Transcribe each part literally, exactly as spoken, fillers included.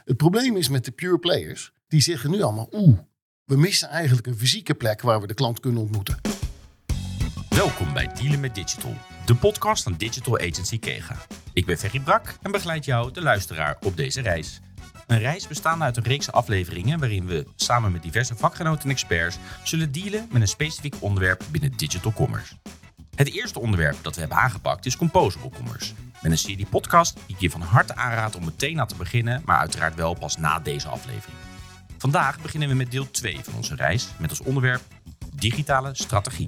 Het probleem is met de pure players. Die zeggen nu allemaal, oeh, we missen eigenlijk een fysieke plek waar we de klant kunnen ontmoeten. Welkom bij Dealen met Digital, de podcast van Digital Agency Kega. Ik ben Ferry Brak en begeleid jou, de luisteraar, op deze reis. Een reis bestaande uit een reeks afleveringen waarin we samen met diverse vakgenoten en experts zullen dealen met een specifiek onderwerp binnen digital commerce. Het eerste onderwerp dat we hebben aangepakt is Composable Commerce. Met een serie podcast die ik je van harte aanraad om meteen aan te beginnen, maar uiteraard wel pas na deze aflevering. Vandaag beginnen we met deel twee van onze reis met als onderwerp digitale strategie.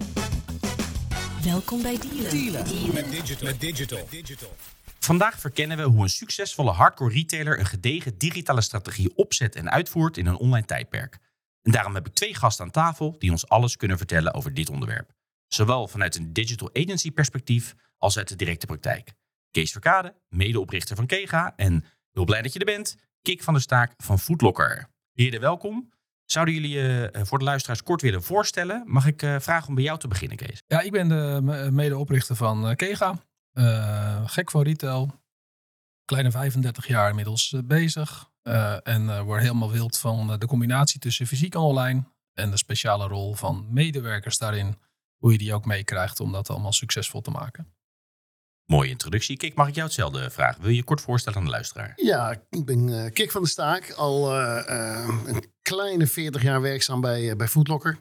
Welkom bij Dealen. Dealen. Dealen. Met digital. Met digital. digital. Vandaag verkennen we hoe een succesvolle hardcore retailer een gedegen digitale strategie opzet en uitvoert in een online tijdperk. En daarom heb ik twee gasten aan tafel die ons alles kunnen vertellen over dit onderwerp. Zowel vanuit een digital agency perspectief als uit de directe praktijk. Kees Verkade, medeoprichter van Kega en heel blij dat je er bent, Kik van der Staak van Foodlocker. Heren, welkom. Zouden jullie je uh, voor de luisteraars kort willen voorstellen? Mag ik uh, vragen om bij jou te beginnen, Kees? Ja, ik ben de medeoprichter van uh, Kega. Uh, gek van retail. Kleine vijfendertig jaar inmiddels uh, bezig. Uh, en uh, word helemaal wild van uh, de combinatie tussen fysiek en online. En de speciale rol van medewerkers daarin. Hoe je die ook meekrijgt om dat allemaal succesvol te maken. Mooie introductie. Kik, mag ik jou hetzelfde vragen? Wil je je kort voorstellen aan de luisteraar? Ja, ik ben uh, Kik van der Staak. Al uh, uh, een kleine veertig jaar werkzaam bij, uh, bij Foodlocker.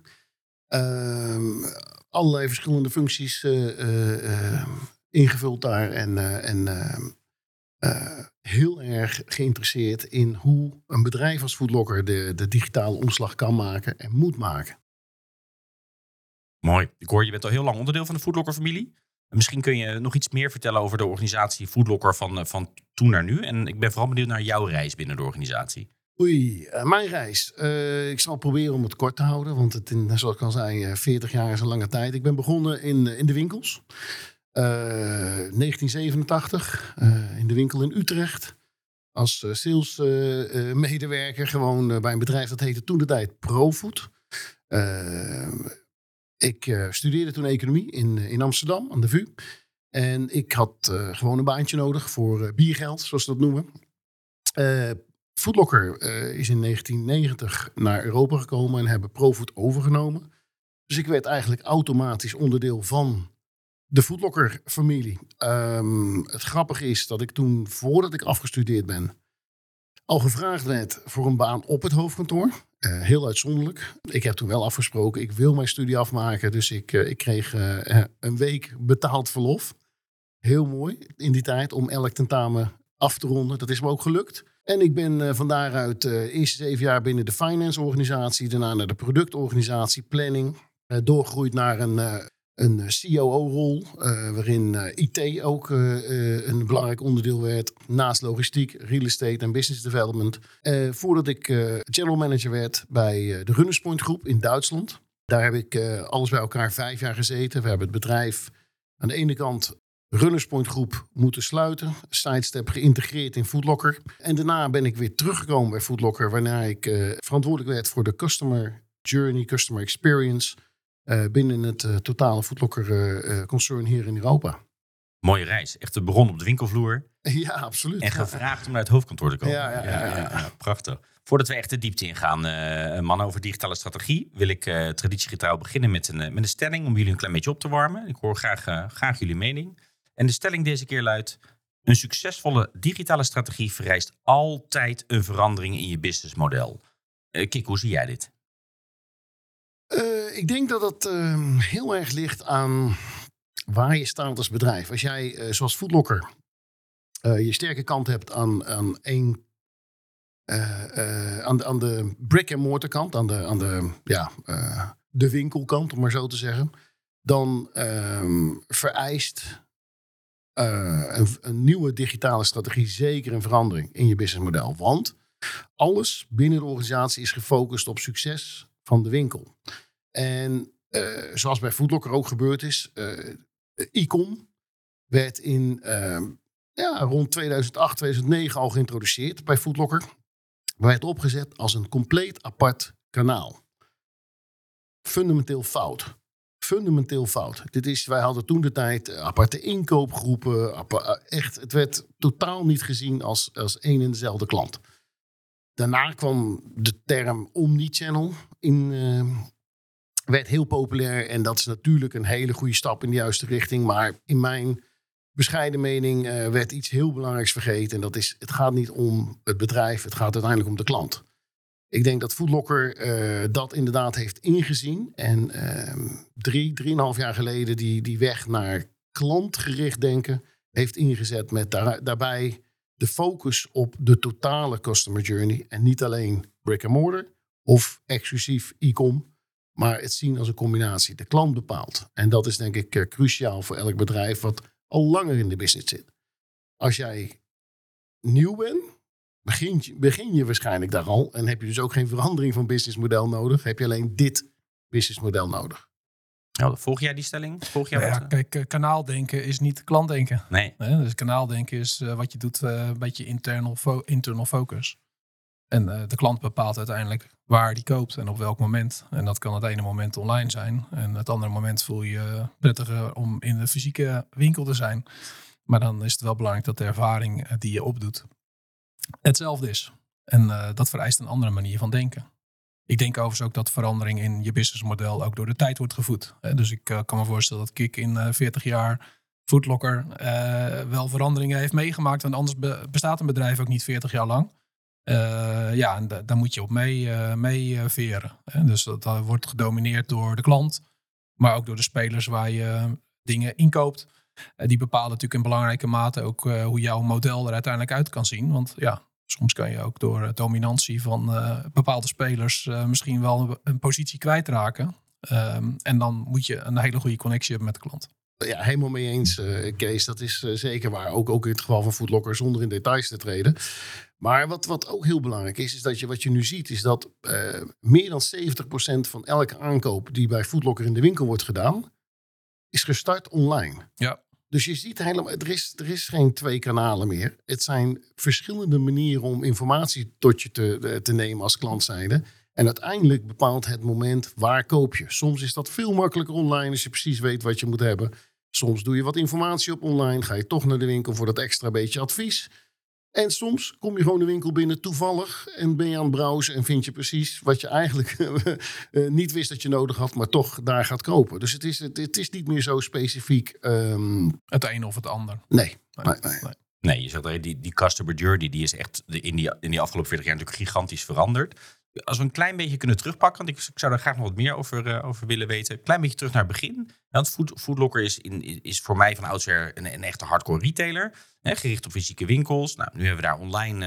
Uh, allerlei verschillende functies uh, uh, uh, ingevuld daar. En, uh, en uh, uh, heel erg geïnteresseerd in hoe een bedrijf als Foodlocker de, de digitale omslag kan maken en moet maken. Mooi. Ik hoor, je bent al heel lang onderdeel van de Foodlocker-familie. Misschien kun je nog iets meer vertellen over de organisatie Foodlocker van, van toen naar nu. En ik ben vooral benieuwd naar jouw reis binnen de organisatie. Oei, uh, mijn reis. Uh, ik zal proberen om het kort te houden. Want het in, zoals ik al zei, uh, veertig jaar is een lange tijd. Ik ben begonnen in, in de winkels. Uh, negentien zevenentachtig uh, in de winkel in Utrecht. Als uh, sales uh, uh, medewerker. Gewoon uh, bij een bedrijf dat heette toen de tijd ProFood. Uh, Ik uh, studeerde toen economie in, in Amsterdam, aan de V U. En ik had uh, gewoon een baantje nodig voor uh, biergeld, zoals ze dat noemen. Uh, Foodlocker uh, is in negentien negentig naar Europa gekomen en hebben ProFood overgenomen. Dus ik werd eigenlijk automatisch onderdeel van de Foodlocker-familie. Um, het grappige is dat ik toen, voordat ik afgestudeerd ben, al gevraagd werd voor een baan op het hoofdkantoor. Uh, heel uitzonderlijk. Ik heb toen wel afgesproken, ik wil mijn studie afmaken. Dus ik, uh, ik kreeg uh, een week betaald verlof. Heel mooi in die tijd om elk tentamen af te ronden. Dat is me ook gelukt. En ik ben uh, van daaruit uh, eerst zeven jaar binnen de finance organisatie. Daarna naar de productorganisatie, planning. Uh, doorgegroeid naar een... Uh, Een C O O-rol, uh, waarin uh, I T ook uh, uh, een belangrijk onderdeel werd. Naast logistiek, real estate en business development. Uh, voordat ik uh, general manager werd bij uh, de Runners Point Groep in Duitsland. Daar heb ik uh, alles bij elkaar vijf jaar gezeten. We hebben het bedrijf aan de ene kant Runners Point Groep moeten sluiten. Sidestep geïntegreerd in Foodlocker. En daarna ben ik weer teruggekomen bij Foodlocker. Waarna ik uh, verantwoordelijk werd voor de customer journey, customer experience... Uh, binnen het uh, totale Foodlocker uh, uh, concern hier in Europa. Mooie reis. Echt een bron op de winkelvloer. Ja, absoluut. En gevraagd om naar het hoofdkantoor te komen. Ja, ja, ja, ja, ja. ja prachtig. Voordat we echt de diepte ingaan, uh, mannen, over digitale strategie, wil ik uh, traditiegetrouw beginnen met een, met een stelling om jullie een klein beetje op te warmen. Ik hoor graag, uh, graag jullie mening. En de stelling deze keer luidt: een succesvolle digitale strategie vereist altijd een verandering in je businessmodel. Uh, Kik, hoe zie jij dit? Uh, ik denk dat het uh, heel erg ligt aan waar je staat als bedrijf. Als jij, uh, zoals Foodlocker, uh, je sterke kant hebt aan, aan, één, uh, uh, aan, de, aan de brick-and-mortar kant, aan de, aan de, ja, uh, de winkelkant, om maar zo te zeggen, dan uh, vereist uh, een, een nieuwe digitale strategie zeker een verandering in je businessmodel. Want alles binnen de organisatie is gefocust op succes van de winkel. En uh, zoals bij Foodlocker ook gebeurd is, uh, e-com werd in uh, ja, rond tweeduizend acht, tweeduizend negen al geïntroduceerd bij Foodlocker. Werd opgezet als een compleet apart kanaal. Fundamenteel fout. Fundamenteel fout. Dit is, wij hadden toen de tijd uh, aparte inkoopgroepen. Appa- uh, echt, het werd totaal niet gezien als, als één en dezelfde klant. daarna kwam de term omnichannel in, uh, werd heel populair. En dat is natuurlijk een hele goede stap in de juiste richting. Maar in mijn bescheiden mening uh, werd iets heel belangrijks vergeten. En dat is, het gaat niet om het bedrijf, het gaat uiteindelijk om de klant. Ik denk dat Foot Locker uh, dat inderdaad heeft ingezien. En uh, drie, drieënhalf jaar geleden die, die weg naar klantgericht denken heeft ingezet met daar, daarbij de focus op de totale customer journey. En niet alleen brick and mortar of exclusief e-com. Maar het zien als een combinatie. De klant bepaalt. En dat is denk ik uh, cruciaal voor elk bedrijf wat al langer in de business zit. Als jij nieuw bent, begin je, begin je waarschijnlijk daar al. En heb je dus ook geen verandering van businessmodel nodig. Heb je alleen dit businessmodel nodig. Nou, volg jij die stelling? Volg jij Nou ja, wat? kijk, uh, kanaaldenken is niet klantdenken. Nee. Hè? Dus kanaaldenken is uh, wat je doet, uh, een beetje internal, fo- internal focus. En uh, de klant bepaalt uiteindelijk waar die koopt en op welk moment. En dat kan het ene moment online zijn. En het andere moment voel je je prettiger om in de fysieke winkel te zijn. Maar dan is het wel belangrijk dat de ervaring uh, die je opdoet hetzelfde is. En uh, dat vereist een andere manier van denken. Ik denk overigens ook dat verandering in je businessmodel ook door de tijd wordt gevoed. Hè? Dus ik uh, kan me voorstellen dat Kik in uh, veertig jaar Foot Locker uh, wel veranderingen heeft meegemaakt. Want anders be- bestaat een bedrijf ook niet veertig jaar lang. Uh, ja, en d- daar moet je op mee, uh, mee uh, veren. Hè? Dus dat, dat wordt gedomineerd door de klant. Maar ook door de spelers waar je dingen inkoopt. Uh, die bepalen natuurlijk in belangrijke mate ook uh, hoe jouw model er uiteindelijk uit kan zien. Want ja, soms kan je ook door dominantie van uh, bepaalde spelers uh, misschien wel een, een positie kwijtraken. Um, en dan moet je een hele goede connectie hebben met de klant. Ja, helemaal mee eens, uh, Kees. Dat is uh, zeker waar. Ook, ook in het geval van Foot Locker, zonder in details te treden. Maar wat, wat ook heel belangrijk is, is dat je wat je nu ziet, is dat uh, meer dan zeventig procent van elke aankoop die bij Foot Locker in de winkel wordt gedaan, is gestart online. Ja. Dus je ziet helemaal, er is, er is geen twee kanalen meer. Het zijn verschillende manieren om informatie tot je te, te nemen als klant zijnde. En uiteindelijk bepaalt het moment waar koop je. Soms is dat veel makkelijker online als je precies weet wat je moet hebben. Soms doe je wat informatie op online. Ga je toch naar de winkel voor dat extra beetje advies. En soms kom je gewoon de winkel binnen toevallig. En ben je aan het browsen en vind je precies wat je eigenlijk uh, niet wist dat je nodig had. Maar toch daar gaat kopen. Dus het is, het, het is niet meer zo specifiek. Um... Het een of het ander. Nee. Nee, nee, nee. nee. Nee, je zegt die, die customer journey die is echt in die, in die afgelopen veertig jaar natuurlijk gigantisch veranderd. Als we een klein beetje kunnen terugpakken, want ik, ik zou daar graag nog wat meer over, uh, over willen weten. Een klein beetje terug naar het begin. Want Foot, Foot Locker is, in, is voor mij van oudsher een, een echte hardcore retailer. Hè, gericht op fysieke winkels. Nou, nu hebben we daar online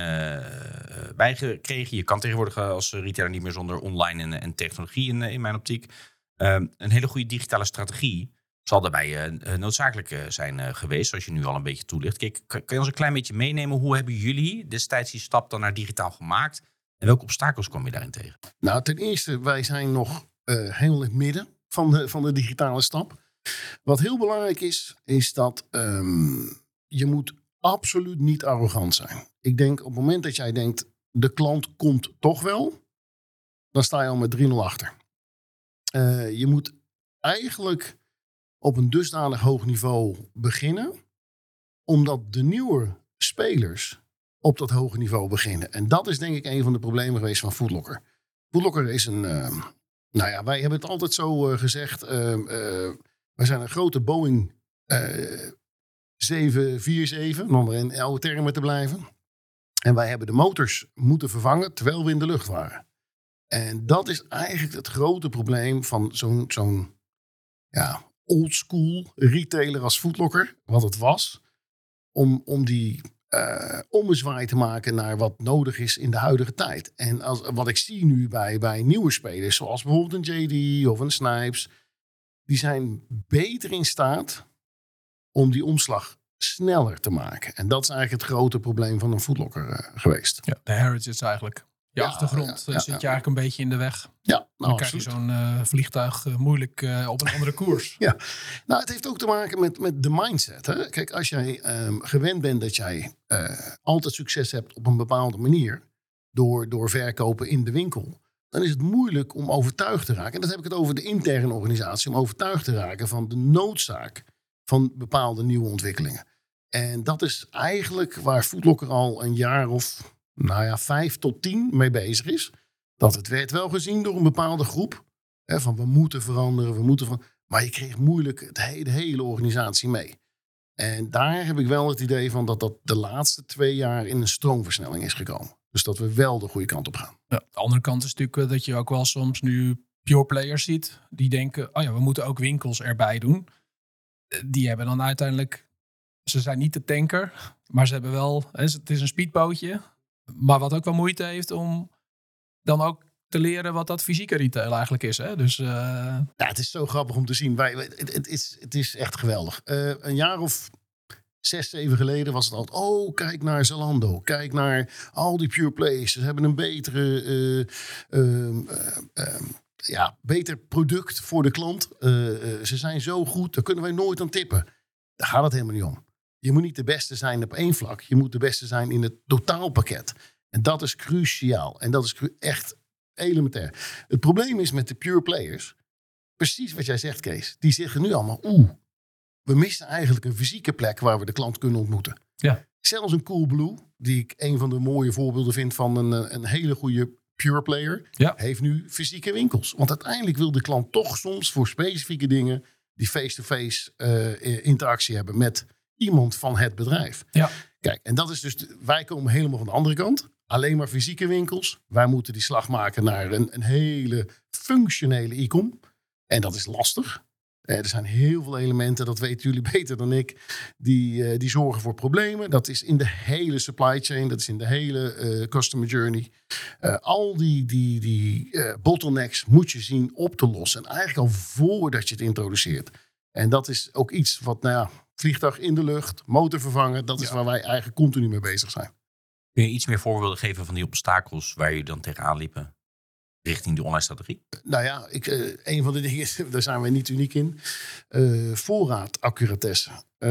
uh, bij gekregen. Je kan tegenwoordig als retailer niet meer zonder online en, en technologie in, in mijn optiek. Um, een hele goede digitale strategie zal daarbij uh, noodzakelijk uh, zijn uh, geweest, zoals je nu al een beetje toelicht. Kijk, kan je ons een klein beetje meenemen? Hoe hebben jullie destijds die stap dan naar digitaal gemaakt? En welke obstakels kom je daarin tegen? Nou, ten eerste, wij zijn nog uh, helemaal in het midden van de, van de digitale stap. Wat heel belangrijk is, is dat um, je moet absoluut niet arrogant zijn. Ik denk op het moment dat jij denkt, de klant komt toch wel, dan sta je al met drie nul achter. Uh, je moet eigenlijk op een dusdanig hoog niveau beginnen, omdat de nieuwe spelers op dat hoge niveau beginnen. En dat is denk ik een van de problemen geweest van Foot Locker. Foot Locker is een, uh, nou ja, wij hebben het altijd zo uh, gezegd, uh, uh, wij zijn een grote Boeing uh, zeven vier zeven, om er in oude termen te blijven. En wij hebben de motors moeten vervangen terwijl we in de lucht waren. En dat is eigenlijk het grote probleem van zo'n, zo'n ja, oldschool retailer als Foot Locker, wat het was, om, om die uh, ommezwaai te maken naar wat nodig is in de huidige tijd. En als, wat ik zie nu bij, bij nieuwe spelers, zoals bijvoorbeeld een J D of een Snipes, die zijn beter in staat om die omslag sneller te maken. En dat is eigenlijk het grote probleem van een Foot Locker uh, geweest. Ja, de heritage eigenlijk. Je Ja, achtergrond ja, uh, ja, zit je ja. eigenlijk een beetje in de weg. Ja, nou, Dan krijg je absoluut. zo'n uh, vliegtuig uh, moeilijk uh, op een andere koers. Ja, nou, het heeft ook te maken met, met de mindset. Hè? Kijk, als jij um, gewend bent dat jij uh, altijd succes hebt op een bepaalde manier, door, door verkopen in de winkel, dan is het moeilijk om overtuigd te raken. En dat heb ik het over de interne organisatie, om overtuigd te raken van de noodzaak van bepaalde nieuwe ontwikkelingen. En dat is eigenlijk waar Foot Locker al een jaar of nou ja, vijf tot tien mee bezig is. Dat het werd wel gezien door een bepaalde groep. Hè, van we moeten veranderen, we moeten veranderen. Maar je kreeg moeilijk het he- de hele organisatie mee. En daar heb ik wel het idee van dat dat de laatste twee jaar in een stroomversnelling is gekomen. Dus dat we wel de goede kant op gaan. Ja, de andere kant is natuurlijk eh, dat je ook wel soms nu pure players ziet. Die denken, oh ja, we moeten ook winkels erbij doen. Eh, Die hebben dan uiteindelijk, ze zijn niet de tanker. Maar ze hebben wel, hè, het is een speedbootje. Maar wat ook wel moeite heeft om dan ook te leren wat dat fysieke retail eigenlijk is. Hè? Dus uh... ja, het is zo grappig om te zien. Wij, het, het, is, het is echt geweldig. Uh, een jaar of zes, zeven geleden was het altijd... oh, kijk naar Zalando. Kijk naar al die pure plays. Ze hebben een betere... Uh, uh, uh, uh, ja, beter product voor de klant. Uh, uh, ze zijn zo goed, daar kunnen wij nooit aan tippen. Daar gaat het helemaal niet om. Je moet niet de beste zijn op één vlak. Je moet de beste zijn in het totaalpakket. En dat is cruciaal. En dat is cru- echt elementair. Het probleem is met de pure players... precies wat jij zegt, Kees. Die zeggen nu allemaal... oeh, we missen eigenlijk een fysieke plek... waar we de klant kunnen ontmoeten. Ja. Zelfs een Coolblue... die ik een van de mooie voorbeelden vind... van een, een hele goede pure player... Ja. heeft nu fysieke winkels. Want uiteindelijk wil de klant toch soms... voor specifieke dingen... die face-to-face uh, interactie hebben... met iemand van het bedrijf. Ja. Kijk, en dat is dus... De, wij komen helemaal van de andere kant... Alleen maar fysieke winkels. Wij moeten die slag maken naar een, een hele functionele e-com. En dat is lastig. Eh, er zijn heel veel elementen, dat weten jullie beter dan ik, die, uh, die zorgen voor problemen. Dat is in de hele supply chain, dat is in de hele uh, customer journey. Uh, al die, die, die uh, bottlenecks moet je zien op te lossen. En eigenlijk al voordat je het introduceert. En dat is ook iets wat, nou ja, vliegtuig in de lucht, motor vervangen. Dat is ja. waar wij eigenlijk continu mee bezig zijn. Kun je iets meer voorbeelden geven van die obstakels waar je dan tegenaan liepen richting de online strategie? Nou ja, ik, uh, een van de dingen, daar zijn wij niet uniek in. Uh, voorraadaccuratesse.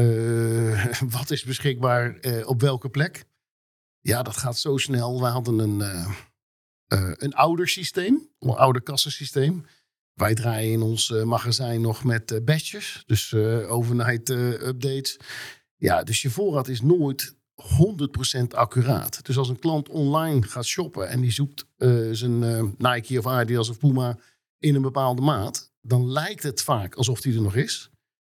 Uh, wat is beschikbaar uh, op welke plek? Ja, dat gaat zo snel. We hadden een, uh, uh, een ouder systeem, een ouder kassensysteem. Wij draaien in ons uh, magazijn nog met uh, batches, dus uh, overnight uh, updates. Ja, dus je voorraad is nooit honderd procent accuraat. Dus als een klant online gaat shoppen en die zoekt uh, zijn uh, Nike of Adidas of Puma in een bepaalde maat, dan lijkt het vaak alsof die er nog is.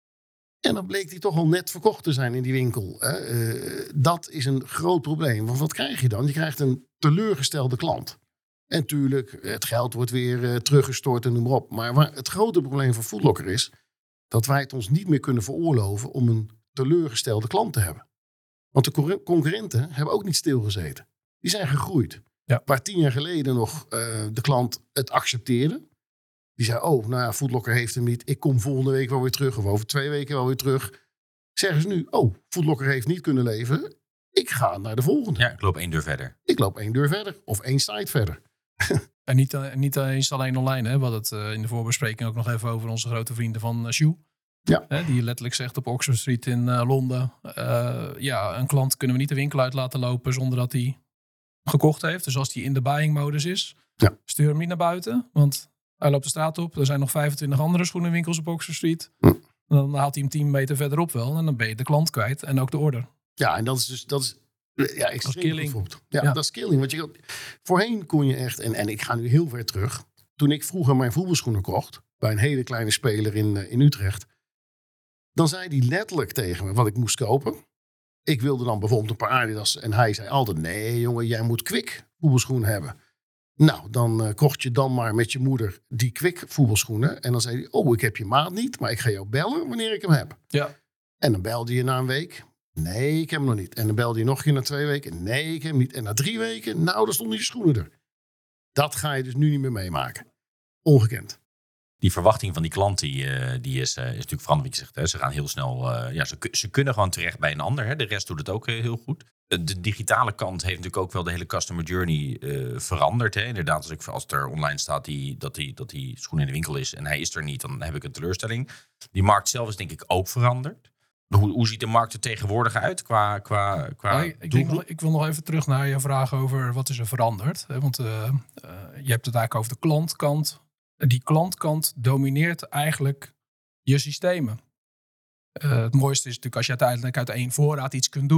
En dan bleek die toch al net verkocht te zijn in die winkel. Hè. Uh, dat is een groot probleem. Want wat krijg je dan? Je krijgt een teleurgestelde klant. En natuurlijk, het geld wordt weer uh, teruggestort en noem maar op. Maar waar het grote probleem van Foot Locker is, dat wij het ons niet meer kunnen veroorloven om een teleurgestelde klant te hebben. Want de concurrenten hebben ook niet stilgezeten. Die zijn gegroeid. Ja. Waar tien jaar geleden nog uh, de klant het accepteerde. Die zei, oh, nou ja, Foot Locker heeft hem niet. Ik kom volgende week wel weer terug. Of over twee weken wel weer terug. Zeggen ze nu, oh, Foot Locker heeft niet kunnen leveren. Ik ga naar de volgende. Ja, ik loop één deur verder. Ik loop één deur verder. Of één site verder. En niet, uh, niet eens alleen online. Hè? We hadden het uh, in de voorbespreking ook nog even over onze grote vrienden van uh, Shoe. Ja. Hè, die letterlijk zegt op Oxford Street in uh, Londen. Uh, ja, een klant kunnen we niet de winkel uit laten lopen zonder dat hij gekocht heeft. Dus als hij in de buying modus is, ja. stuur hem niet naar buiten. Want hij loopt de straat op. Er zijn nog vijfentwintig andere schoenenwinkels op Oxford Street. Hm. Dan haalt hij hem tien meter verderop wel. En dan ben je de klant kwijt en ook de order. Ja, en dat is dus... Dat is, ja, extreem killing. Ja, ja, dat is killing. Want je, voorheen kon je echt... En, en ik ga nu heel ver terug. Toen ik vroeger mijn voetbalschoenen kocht, bij een hele kleine speler in, in Utrecht, dan zei hij letterlijk tegen me wat ik moest kopen. Ik wilde dan bijvoorbeeld een paar Adidas. En hij zei altijd, nee jongen, jij moet Kwik voetbalschoenen hebben. Nou, dan uh, kocht je dan maar met je moeder die Kwik voetbalschoenen. En dan zei hij, oh, ik heb je maat niet, maar ik ga jou bellen wanneer ik hem heb. Ja. En dan belde je na een week. Nee, ik heb hem nog niet. En dan belde je nog een keer na twee weken. Nee, ik heb hem niet. En na drie weken, nou, dan stonden je schoenen er. Dat ga je dus nu niet meer meemaken. Ongekend. Die verwachting van die klant die, uh, die is, uh, is natuurlijk veranderd. Wat je zegt, hè. Ze gaan heel snel. Uh, ja, ze, ze kunnen gewoon terecht bij een ander. Hè. De rest doet het ook uh, heel goed. De digitale kant heeft natuurlijk ook wel de hele customer journey uh, veranderd. Hè. Inderdaad, als, ik, als er online staat die, dat, die, dat die schoen in de winkel is en hij is er niet, dan heb ik een teleurstelling. Die markt zelf is denk ik ook veranderd. Hoe, hoe ziet de markt er tegenwoordig uit qua, qua, qua ja, ik, denk nog, ik wil nog even terug naar je vraag over wat is er veranderd. Hè? Want uh, uh, je hebt het eigenlijk over de klantkant. Die klantkant domineert eigenlijk je systemen. Uh, het mooiste is natuurlijk als je uiteindelijk uit één voorraad iets kunt doen.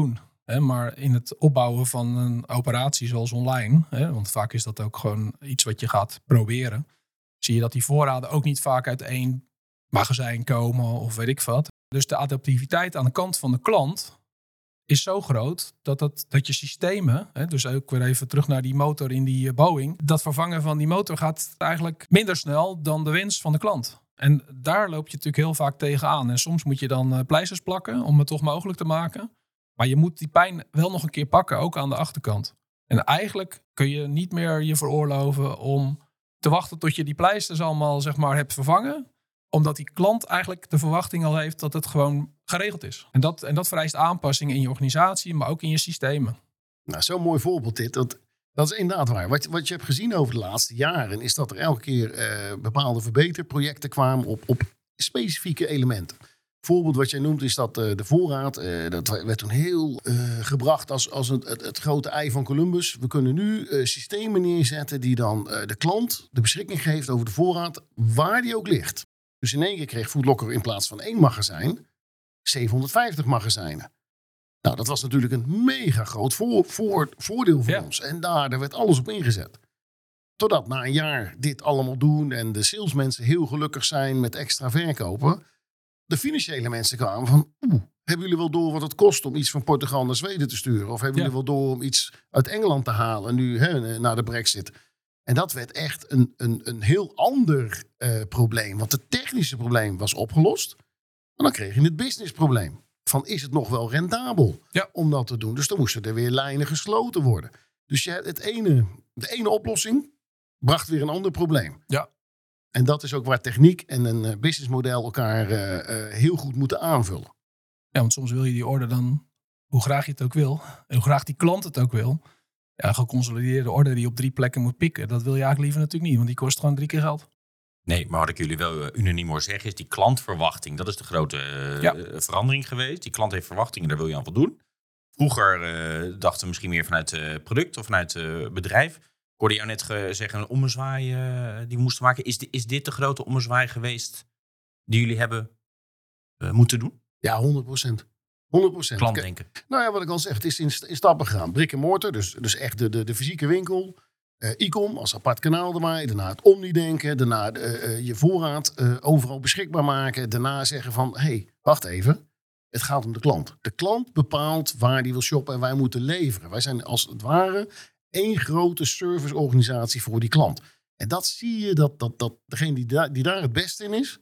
Hè, maar in het opbouwen van een operatie zoals online, hè, want vaak is dat ook gewoon iets wat je gaat proberen, zie je dat die voorraden ook niet vaak uit één magazijn komen of weet ik wat. Dus de adaptiviteit aan de kant van de klant is zo groot dat, dat, dat je systemen, hè, dus ook weer even terug naar die motor in die Boeing, dat vervangen van die motor gaat eigenlijk minder snel dan de wens van de klant. En daar loop je natuurlijk heel vaak tegenaan. En soms moet je dan uh, pleisters plakken om het toch mogelijk te maken. Maar je moet die pijn wel nog een keer pakken, ook aan de achterkant. En eigenlijk kun je niet meer je veroorloven om te wachten tot je die pleisters allemaal zeg maar hebt vervangen. Omdat die klant eigenlijk de verwachting al heeft dat het gewoon geregeld is. En dat, en dat vereist aanpassing in je organisatie, maar ook in je systemen. Nou, zo'n mooi voorbeeld dit. Dat, dat is inderdaad waar. Wat, wat je hebt gezien over de laatste jaren is dat er elke keer uh, bepaalde verbeterprojecten kwamen op, op specifieke elementen. Voorbeeld wat jij noemt is dat uh, de voorraad, uh, dat werd toen heel uh, gebracht als, als het, het, het grote ei van Columbus. We kunnen nu uh, systemen neerzetten die dan uh, de klant de beschikking geeft over de voorraad waar die ook ligt. Dus in één keer kreeg Foot Locker in plaats van één magazijn zevenhonderdvijftig magazijnen. Nou, dat was natuurlijk een mega groot voor, voor, voordeel voor ja. ons. En daar, daar werd alles op ingezet. Totdat na een jaar dit allemaal doen en de salesmensen heel gelukkig zijn met extra verkopen, de financiële mensen kwamen van, oeh, hebben jullie wel door wat het kost om iets van Portugal naar Zweden te sturen? Of hebben ja. jullie wel door om iets uit Engeland te halen nu hè, na de Brexit? En dat werd echt een, een, een heel ander uh, probleem. Want het technische probleem was opgelost. En dan kreeg je het businessprobleem. Van is het nog wel rendabel ja. om dat te doen? Dus dan moesten er weer lijnen gesloten worden. Dus je, het ene, de ene oplossing bracht weer een ander probleem. Ja. En dat is ook waar techniek en een uh, businessmodel elkaar uh, uh, heel goed moeten aanvullen. Ja, want soms wil je die orde dan, hoe graag je het ook wil, en hoe graag die klant het ook wil. Ja, een geconsolideerde orde die je op drie plekken moet pikken, dat wil je eigenlijk liever natuurlijk niet, want die kost gewoon drie keer geld. Nee, maar wat ik jullie wel uh, unaniem hoor zeggen is die klantverwachting. Dat is de grote uh, ja. verandering geweest. Die klant heeft verwachtingen, daar wil je aan voldoen. Vroeger uh, dachten we misschien meer vanuit het uh, product of vanuit het uh, bedrijf. Ik hoorde jou net ge- zeggen een ommezwaai uh, die we moesten maken. Is, di- is dit de grote ommezwaai geweest die jullie hebben uh, moeten doen? Ja, honderd procent. honderd procent. Klantdenken. Nou ja, wat ik al zeg, het is in, st- in stappen gegaan. Brick en mortar, dus, dus echt de, de, de fysieke winkel. Uh, e-com als apart kanaal erbij. Daarna het omnidenken. Daarna uh, uh, je voorraad uh, overal beschikbaar maken. Daarna zeggen van, hé, hey, wacht even. Het gaat om de klant. De klant bepaalt waar die wil shoppen en wij moeten leveren. Wij zijn als het ware één grote serviceorganisatie voor die klant. En dat zie je, dat, dat, dat degene die, da- die daar het beste in is,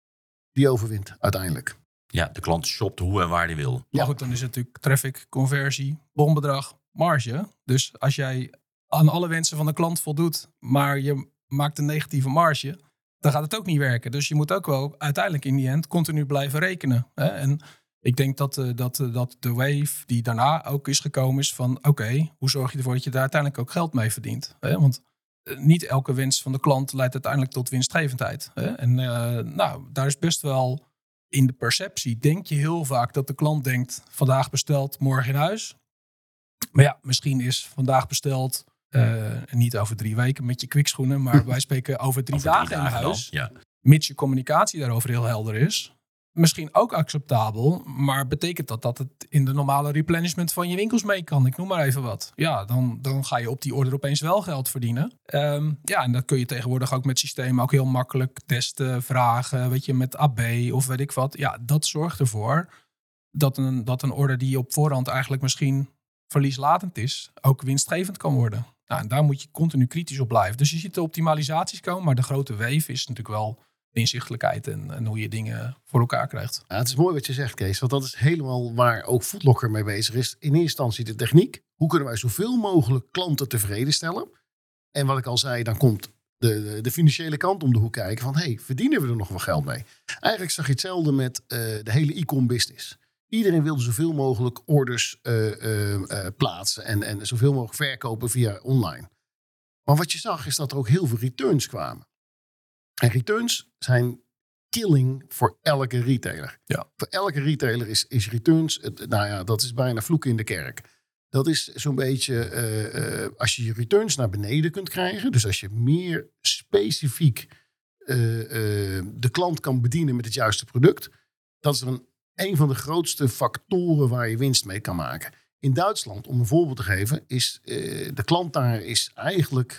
die overwint uiteindelijk. Ja, de klant shopt hoe en waar die wil. Maar Ja. goed, dan is het natuurlijk traffic, conversie, bonbedrag, marge. Dus als jij aan alle wensen van de klant voldoet, maar je maakt een negatieve marge, dan gaat het ook niet werken. Dus je moet ook wel uiteindelijk in die end continu blijven rekenen. Hè? En ik denk dat, uh, dat, uh, dat de wave die daarna ook is gekomen is van oké, okay, hoe zorg je ervoor dat je daar uiteindelijk ook geld mee verdient? Hè? Want uh, niet elke wens van de klant leidt uiteindelijk tot winstgevendheid. Hè? En uh, nou, daar is best wel in de perceptie, denk je heel vaak dat de klant denkt, vandaag besteld, morgen in huis. Maar ja, misschien is vandaag besteld, uh, niet over drie weken met je kwikschoenen, maar wij spreken over drie Over dagen drie in dagen huis. dan, ja. Mits je communicatie daarover heel helder is. Misschien ook acceptabel, maar betekent dat dat het in de normale replenishment van je winkels mee kan? Ik noem maar even wat. Ja, dan, dan ga je op die order opeens wel geld verdienen. Um, ja, en dat kun je tegenwoordig ook met systemen ook heel makkelijk testen, vragen, weet je, met A B of weet ik wat. Ja, dat zorgt ervoor dat een, dat een order die op voorhand eigenlijk misschien verlieslatend is, ook winstgevend kan worden. Nou, en daar moet je continu kritisch op blijven. Dus je ziet de optimalisaties komen, maar de grote wave is natuurlijk wel inzichtelijkheid en, en hoe je dingen voor elkaar krijgt. Ja, het is mooi wat je zegt, Kees. Want dat is helemaal waar ook Foot Locker mee bezig is. In eerste instantie de techniek. Hoe kunnen wij zoveel mogelijk klanten tevreden stellen? En wat ik al zei, dan komt de, de, de financiële kant om de hoek kijken. Van, hey, verdienen we er nog wel geld mee? Eigenlijk zag je hetzelfde met uh, de hele e-com business. Iedereen wilde zoveel mogelijk orders uh, uh, uh, plaatsen. En, en zoveel mogelijk verkopen via online. Maar wat je zag is dat er ook heel veel returns kwamen. En returns zijn killing voor elke retailer. Ja. Voor elke retailer is, is returns, het, nou ja, dat is bijna vloeken in de kerk. Dat is zo'n beetje, uh, uh, als je je returns naar beneden kunt krijgen. Dus als je meer specifiek uh, uh, de klant kan bedienen met het juiste product. Dat is een, een van de grootste factoren waar je winst mee kan maken. In Duitsland, om een voorbeeld te geven, is uh, de klant daar is eigenlijk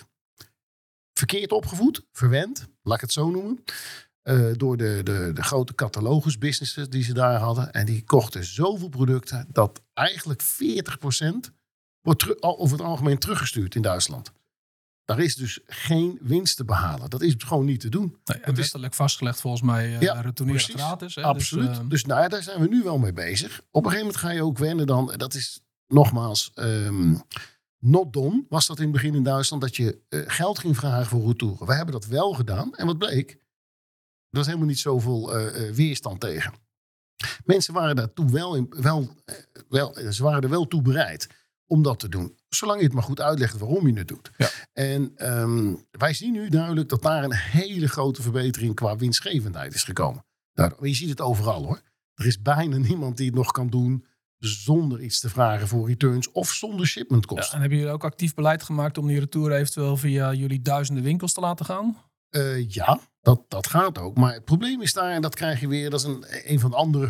verkeerd opgevoed, verwend, laat ik het zo noemen. Uh, door de, de, de grote catalogusbusinesses die ze daar hadden. En die kochten zoveel producten dat eigenlijk veertig procent wordt teru- over het algemeen teruggestuurd in Duitsland. Daar is dus geen winst te behalen. Dat is gewoon niet te doen. Nee, en wettelijk vastgelegd volgens mij uh, ja, retourneren precies, gratis. Hè? Absoluut. Dus, uh, dus nou ja, daar zijn we nu wel mee bezig. Op een gegeven moment ga je ook wennen dan. Dat is nogmaals um, not done. Was dat in het begin in Duitsland. Dat je uh, geld ging vragen voor retouren. We hebben dat wel gedaan. En wat bleek? Er was helemaal niet zoveel uh, uh, weerstand tegen. Mensen waren daartoe wel, in, wel, uh, wel, ze waren er wel toe bereid om dat te doen. Zolang je het maar goed uitlegt waarom je het doet. Ja. En um, wij zien nu duidelijk dat daar een hele grote verbetering qua winstgevendheid is gekomen. Nou, je ziet het overal hoor. Er is bijna niemand die het nog kan doen zonder iets te vragen voor returns of zonder shipmentkosten. Ja, en hebben jullie ook actief beleid gemaakt om die retour eventueel via jullie duizenden winkels te laten gaan? Uh, ja, dat, dat gaat ook. Maar het probleem is daar, en dat krijg je weer, dat is een, een van de andere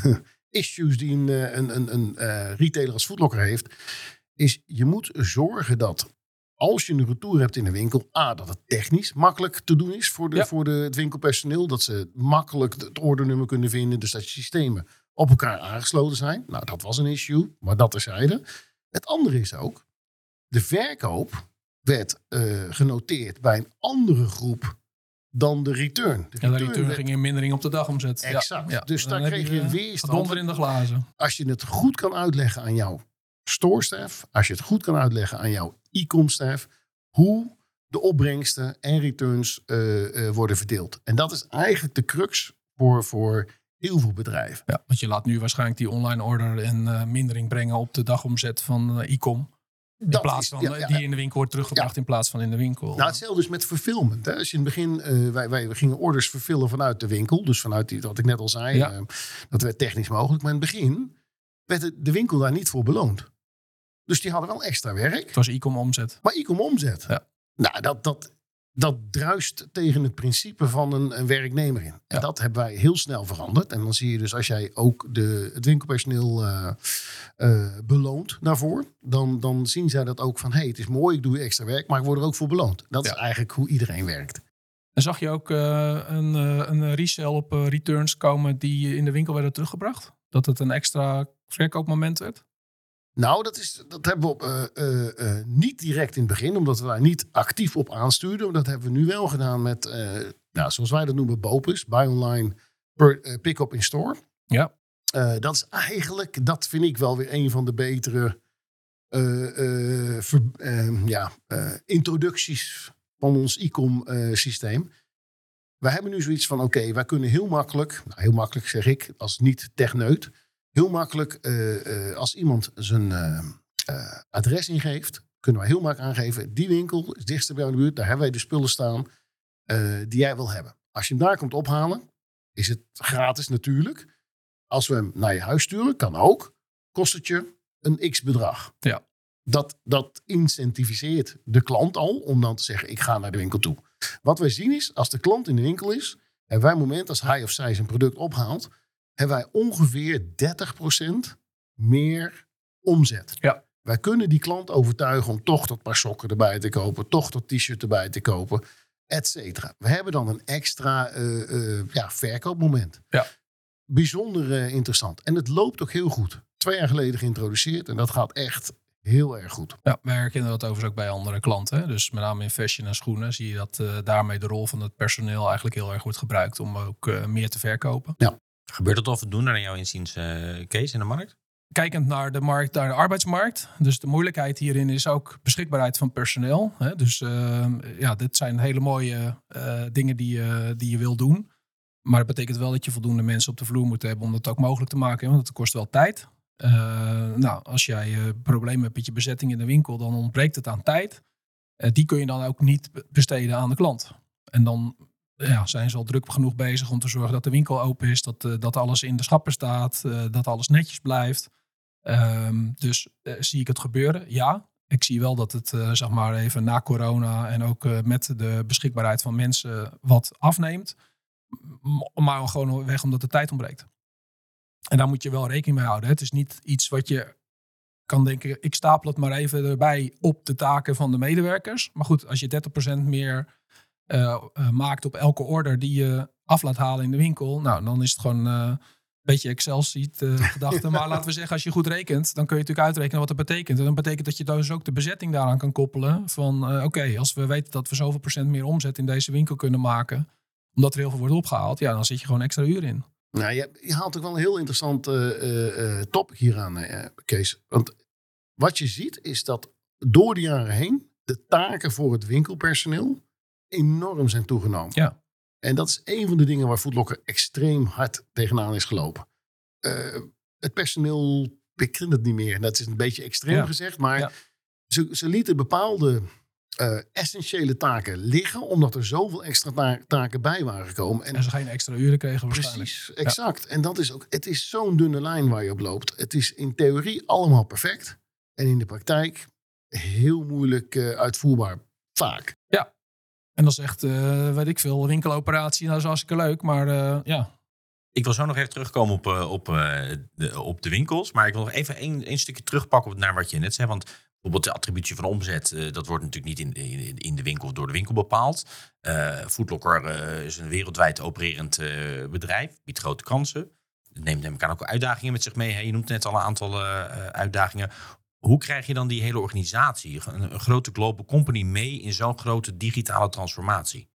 issues die een, een, een, een uh, retailer als Foot Locker heeft, is je moet zorgen dat als je een retour hebt in een winkel, A, dat het technisch makkelijk te doen is voor, de, ja. voor de, het winkelpersoneel, dat ze makkelijk het ordernummer kunnen vinden, dus dat je systemen op elkaar aangesloten zijn. Nou, dat was een issue, maar dat terzijde. Het andere is ook, de verkoop werd uh, genoteerd bij een andere groep dan de return. De return, ja, de return werd... ging in mindering op de dagomzet. Exact. Ja, dus ja. daar kreeg je een weerstand. Donder in de glazen. Als je het goed kan uitleggen aan jouw storestaff, als je het goed kan uitleggen aan jouw e-com staff, hoe de opbrengsten en returns uh, uh, worden verdeeld. En dat is eigenlijk de crux voor, voor heel veel bedrijven. Ja, want je laat nu waarschijnlijk die online order en uh, mindering brengen op de dagomzet van uh, e-com. In dat plaats van is, ja, ja, die in de winkel wordt teruggebracht ja. in plaats van in de winkel. Nou, hetzelfde is met fulfillment. Hè. Als je in het begin, uh, wij, wij gingen orders vervullen vanuit de winkel. Dus vanuit die, wat ik net al zei. Ja. Uh, dat werd technisch mogelijk. Maar in het begin werd de, de winkel daar niet voor beloond. Dus die hadden wel extra werk. Het was e-com omzet. Maar e-com omzet. Ja. Nou, dat, dat, dat druist tegen het principe van een, een werknemer in. En ja. dat hebben wij heel snel veranderd. En dan zie je dus als jij ook de, het winkelpersoneel uh, uh, beloont daarvoor. Dan, dan zien zij dat ook van, hé, hey, het is mooi, ik doe extra werk, maar ik word er ook voor beloond. Dat ja. is eigenlijk hoe iedereen werkt. En zag je ook uh, een, uh, een resale op uh, returns komen die in de winkel werden teruggebracht? Dat het een extra verkoopmoment werd? Nou, dat, is, dat hebben we op, uh, uh, uh, niet direct in het begin, omdat we daar niet actief op aanstuurden. Dat hebben we nu wel gedaan met, uh, nou, zoals wij dat noemen, BOPUS, Buy Online, per, uh, Pick-up in Store. Ja. Uh, dat is eigenlijk, dat vind ik wel weer een van de betere uh, uh, ver, uh, ja, uh, introducties van ons e-com uh, systeem. Wij hebben nu zoiets van, oké, okay, wij kunnen heel makkelijk, nou, heel makkelijk zeg ik, als niet-techneut, heel makkelijk, uh, uh, als iemand zijn uh, uh, adres ingeeft, kunnen wij heel makkelijk aangeven, die winkel is dichtst bij jou in de buurt, daar hebben wij de spullen staan uh, die jij wil hebben. Als je hem daar komt ophalen, is het gratis natuurlijk. Als we hem naar je huis sturen, kan ook, kost het je een x-bedrag. Ja. Dat, dat incentiviseert de klant al om dan te zeggen, ik ga naar de winkel toe. Wat wij zien is, als de klant in de winkel is, en wij op het moment als hij of zij zijn product ophaalt, hebben wij ongeveer dertig procent meer omzet. Ja. Wij kunnen die klant overtuigen om toch dat paar sokken erbij te kopen, toch dat t-shirt erbij te kopen, et cetera. We hebben dan een extra uh, uh, ja, verkoopmoment. Ja. Bijzonder uh, interessant. En het loopt ook heel goed. Twee jaar geleden geïntroduceerd en dat gaat echt heel erg goed. Ja, wij herkennen dat overigens ook bij andere klanten. Hè? Dus met name in fashion en schoenen zie je dat uh, daarmee de rol van het personeel eigenlijk heel erg wordt gebruikt om ook uh, meer te verkopen. Ja. Gebeurt dat onvoldoende naar jouw inziens, uh, Kees, in de markt? Kijkend naar de markt, naar de arbeidsmarkt. Dus de moeilijkheid hierin is ook beschikbaarheid van personeel. Hè? Dus uh, ja, dit zijn hele mooie uh, dingen die, uh, die je wil doen. Maar dat betekent wel dat je voldoende mensen op de vloer moet hebben om dat ook mogelijk te maken. Want het kost wel tijd. Uh, nou, als jij uh, problemen hebt met je bezetting in de winkel, dan ontbreekt het aan tijd. Uh, die kun je dan ook niet besteden aan de klant. En dan ja, zijn ze al druk genoeg bezig om te zorgen dat de winkel open is, dat, uh, dat alles in de schappen staat, uh, dat alles netjes blijft. Um, dus uh, zie ik het gebeuren? Ja. Ik zie wel dat het uh, zeg maar even na corona en ook uh, met de beschikbaarheid van mensen wat afneemt. Maar gewoon weg omdat de tijd ontbreekt. En daar moet je wel rekening mee houden. Het is niet iets wat je kan denken, ik stapel het maar even erbij op de taken van de medewerkers. Maar goed, als je dertig procent meer uh, uh, maakt op elke order die je af laat halen in de winkel. Nou, dan is het gewoon uh, een beetje Excel-sheet uh, gedachte. Maar laten we zeggen, als je goed rekent, dan kun je natuurlijk uitrekenen wat dat betekent. En dat betekent dat je dus ook de bezetting daaraan kan koppelen. Van uh, oké, okay, als we weten dat we zoveel procent meer omzet in deze winkel kunnen maken, omdat er heel veel wordt opgehaald, ja, dan zit je gewoon extra uur in. Nou, je, je haalt ook wel een heel interessant uh, uh, topic hier aan, uh, Kees. Want wat je ziet is dat door de jaren heen de taken voor het winkelpersoneel enorm zijn toegenomen. Ja. En dat is een van de dingen waar Foot Locker extreem hard tegenaan is gelopen. Uh, het personeel pikt het niet meer. Dat is een beetje extreem ja. gezegd, maar ja. ze, ze lieten bepaalde uh, essentiële taken liggen, omdat er zoveel extra ta- taken bij waren gekomen. En, en ze geen extra uren kregen waarschijnlijk. Precies, exact. Ja. En dat is ook, het is zo'n dunne lijn waar je op loopt. Het is in theorie allemaal perfect. En in de praktijk heel moeilijk uh, uitvoerbaar. Vaak. Ja. En dat is echt, uh, weet ik veel, winkeloperatie. Nou, dat is hartstikke leuk, maar uh, ja. Ik wil zo nog even terugkomen op, uh, op, uh, de, op de winkels. Maar ik wil nog even één, één stukje terugpakken naar wat je net zei. Want bijvoorbeeld de attributie van omzet, uh, dat wordt natuurlijk niet in, in, in de winkel door de winkel bepaald. Uh, Foot Locker uh, is een wereldwijd opererend uh, bedrijf, biedt grote kansen. Het neemt neem ik aan ook uitdagingen met zich mee. Hè? Je noemt net al een aantal uh, uitdagingen. Hoe krijg je dan die hele organisatie, een, een grote global company, mee in zo'n grote digitale transformatie?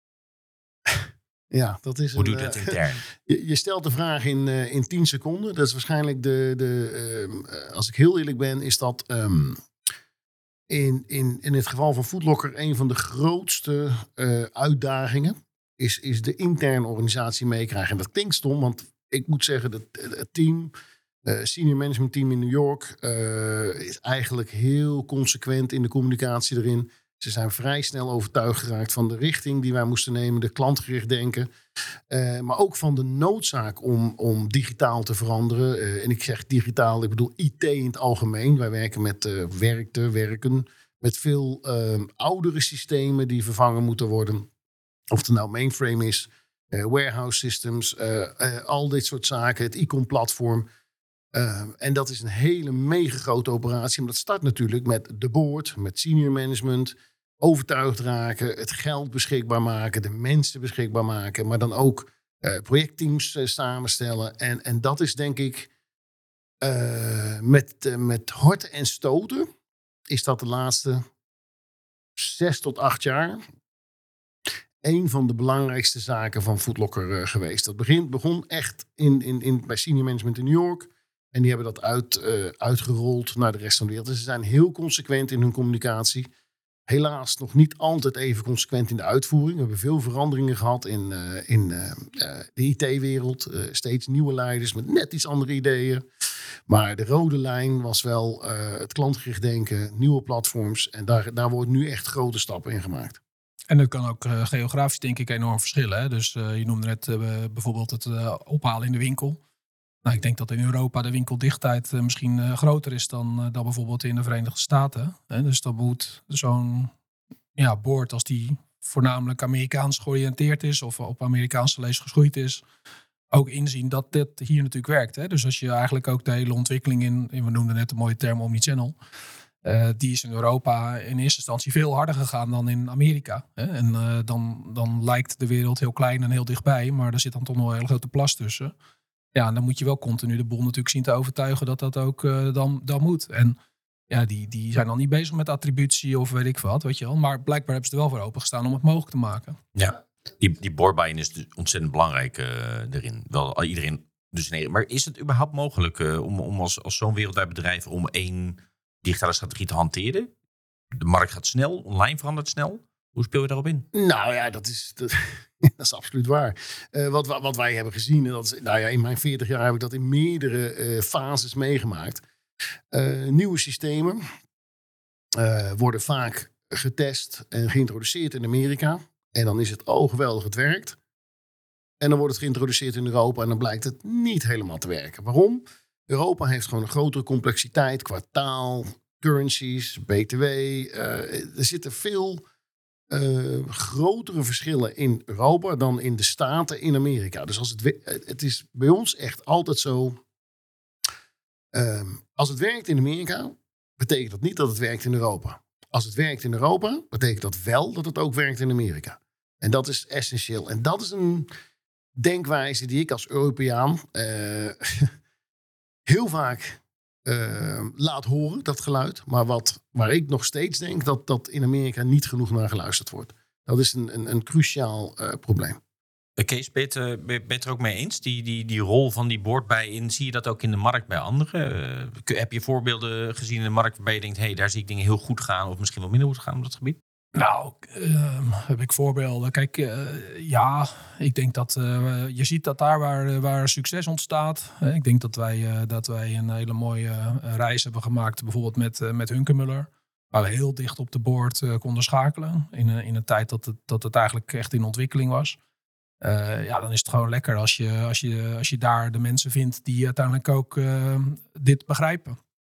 Ja, dat is Hoe een, doe je dat intern? Je, je stelt de vraag in, uh, in tien seconden. Dat is waarschijnlijk de, de uh, als ik heel eerlijk ben, is dat um, in, in, in het geval van Foot Locker een van de grootste uh, uitdagingen. Is, is de interne organisatie meekrijgen. En dat klinkt stom, want ik moet zeggen dat het team, uh, senior management team in New York, uh, is eigenlijk heel consequent in de communicatie erin. Ze zijn vrij snel overtuigd geraakt van de richting die wij moesten nemen, de klantgericht denken. Uh, maar ook van de noodzaak om, om digitaal te veranderen. Uh, en ik zeg digitaal, ik bedoel I T in het algemeen. Wij werken met uh, werkte, werken, met veel uh, oudere systemen die vervangen moeten worden. Of het nou mainframe is, uh, warehouse systems, uh, uh, al dit soort zaken, het e-com platform. Uh, en dat is een hele mega grote operatie. Maar dat start natuurlijk met de board, met senior management, overtuigd raken, het geld beschikbaar maken, de mensen beschikbaar maken, maar dan ook uh, projectteams uh, samenstellen. En, en dat is denk ik uh, met, uh, met horten en stoten is dat de laatste zes tot acht jaar een van de belangrijkste zaken van Foot Locker uh, geweest. Dat begin, begon echt in, in, in, bij senior management in New York. En die hebben dat uit, uh, uitgerold naar de rest van de wereld. Dus ze zijn heel consequent in hun communicatie. Helaas nog niet altijd even consequent in de uitvoering. We hebben veel veranderingen gehad in, uh, in uh, de I T-wereld. Uh, steeds nieuwe leiders met net iets andere ideeën. Maar de rode lijn was wel uh, het klantgericht denken, nieuwe platforms. En daar, daar wordt nu echt grote stappen in gemaakt. En dat kan ook uh, geografisch denk ik enorm verschillen. Hè? Dus uh, je noemde net uh, bijvoorbeeld het uh, ophalen in de winkel. Nou, ik denk dat in Europa de winkeldichtheid uh, misschien uh, groter is dan, uh, dan bijvoorbeeld in de Verenigde Staten. Hè? Dus dan moet zo'n ja, board, als die voornamelijk Amerikaans georiënteerd is of op Amerikaanse lees geschoeid is, ook inzien dat dit hier natuurlijk werkt. Hè? Dus als je eigenlijk ook de hele ontwikkeling in, in we noemden net de mooie term omnichannel, uh, die is in Europa in eerste instantie veel harder gegaan dan in Amerika. Hè? En uh, dan, dan lijkt de wereld heel klein en heel dichtbij, maar er zit dan toch nog een hele grote plas tussen. Ja, en dan moet je wel continu de boel natuurlijk zien te overtuigen dat dat ook uh, dan, dan moet. En ja, die, die zijn dan niet bezig met attributie of weet ik wat, weet je wel. Maar blijkbaar hebben ze er wel voor opengestaan om het mogelijk te maken. Ja, die, die board-buy-in is dus ontzettend belangrijk uh, erin. Wel iedereen dus nee. Maar is het überhaupt mogelijk uh, om, om als, als zo'n wereldwijd bedrijf om één digitale strategie te hanteren? De markt gaat snel, online verandert snel. Hoe speel je daarop in? Nou ja, dat is, dat, dat is absoluut waar. Uh, wat, wat wij hebben gezien, en dat is, nou ja, in mijn veertig jaar heb ik dat in meerdere uh, fases meegemaakt. Uh, nieuwe systemen uh, worden vaak getest en geïntroduceerd in Amerika. En dan is het, oh geweldig, het werkt. En dan wordt het geïntroduceerd in Europa en dan blijkt het niet helemaal te werken. Waarom? Europa heeft gewoon een grotere complexiteit qua taal, currencies, B T W. Uh, er zitten veel Uh, grotere verschillen in Europa dan in de Staten in Amerika. Dus als het, het is bij ons echt altijd zo. Uh, als het werkt in Amerika, betekent dat niet dat het werkt in Europa. Als het werkt in Europa, betekent dat wel dat het ook werkt in Amerika. En dat is essentieel. En dat is een denkwijze die ik als Europeaan uh, heel vaak uh, laat horen, dat geluid. Maar wat, waar ik nog steeds denk dat, dat in Amerika niet genoeg naar geluisterd wordt. Dat is een, een, een cruciaal uh, probleem. Kees, ben je, het, ben je het er ook mee eens? Die, die, die rol van die board buy-in, zie je dat ook in de markt bij anderen? Uh, heb je voorbeelden gezien in de markt waarbij je denkt, hé, hey, daar zie ik dingen heel goed gaan of misschien wel minder goed gaan op dat gebied? Nou, uh, heb ik voorbeelden. Kijk, uh, ja, ik denk dat uh, je ziet dat daar waar, waar succes ontstaat. Uh, ik denk dat wij, uh, dat wij een hele mooie uh, reis hebben gemaakt, bijvoorbeeld met, uh, met Hunkemuller. Waar we heel dicht op de board uh, konden schakelen. In, uh, in een tijd dat het, dat het eigenlijk echt in ontwikkeling was. Uh, ja, dan is het gewoon lekker als je, als je, als je daar de mensen vindt die uiteindelijk ook uh, dit begrijpen.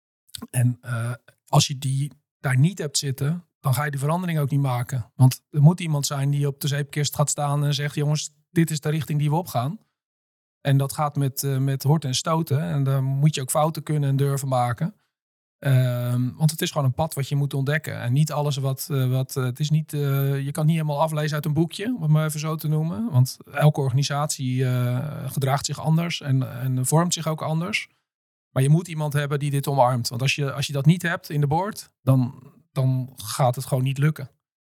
En uh, als je die daar niet hebt zitten, dan ga je de verandering ook niet maken. Want er moet iemand zijn die op de zeepkist gaat staan en zegt, jongens, dit is de richting die we opgaan. En dat gaat met, uh, met horten en stoten. En dan moet je ook fouten kunnen en durven maken. Um, want het is gewoon een pad wat je moet ontdekken. En niet alles wat... Uh, wat uh, het is niet, uh, je kan het niet helemaal aflezen uit een boekje, om het maar even zo te noemen. Want elke organisatie uh, gedraagt zich anders en, en vormt zich ook anders. Maar je moet iemand hebben die dit omarmt. Want als je, als je dat niet hebt in de board, dan, dan gaat het gewoon niet lukken.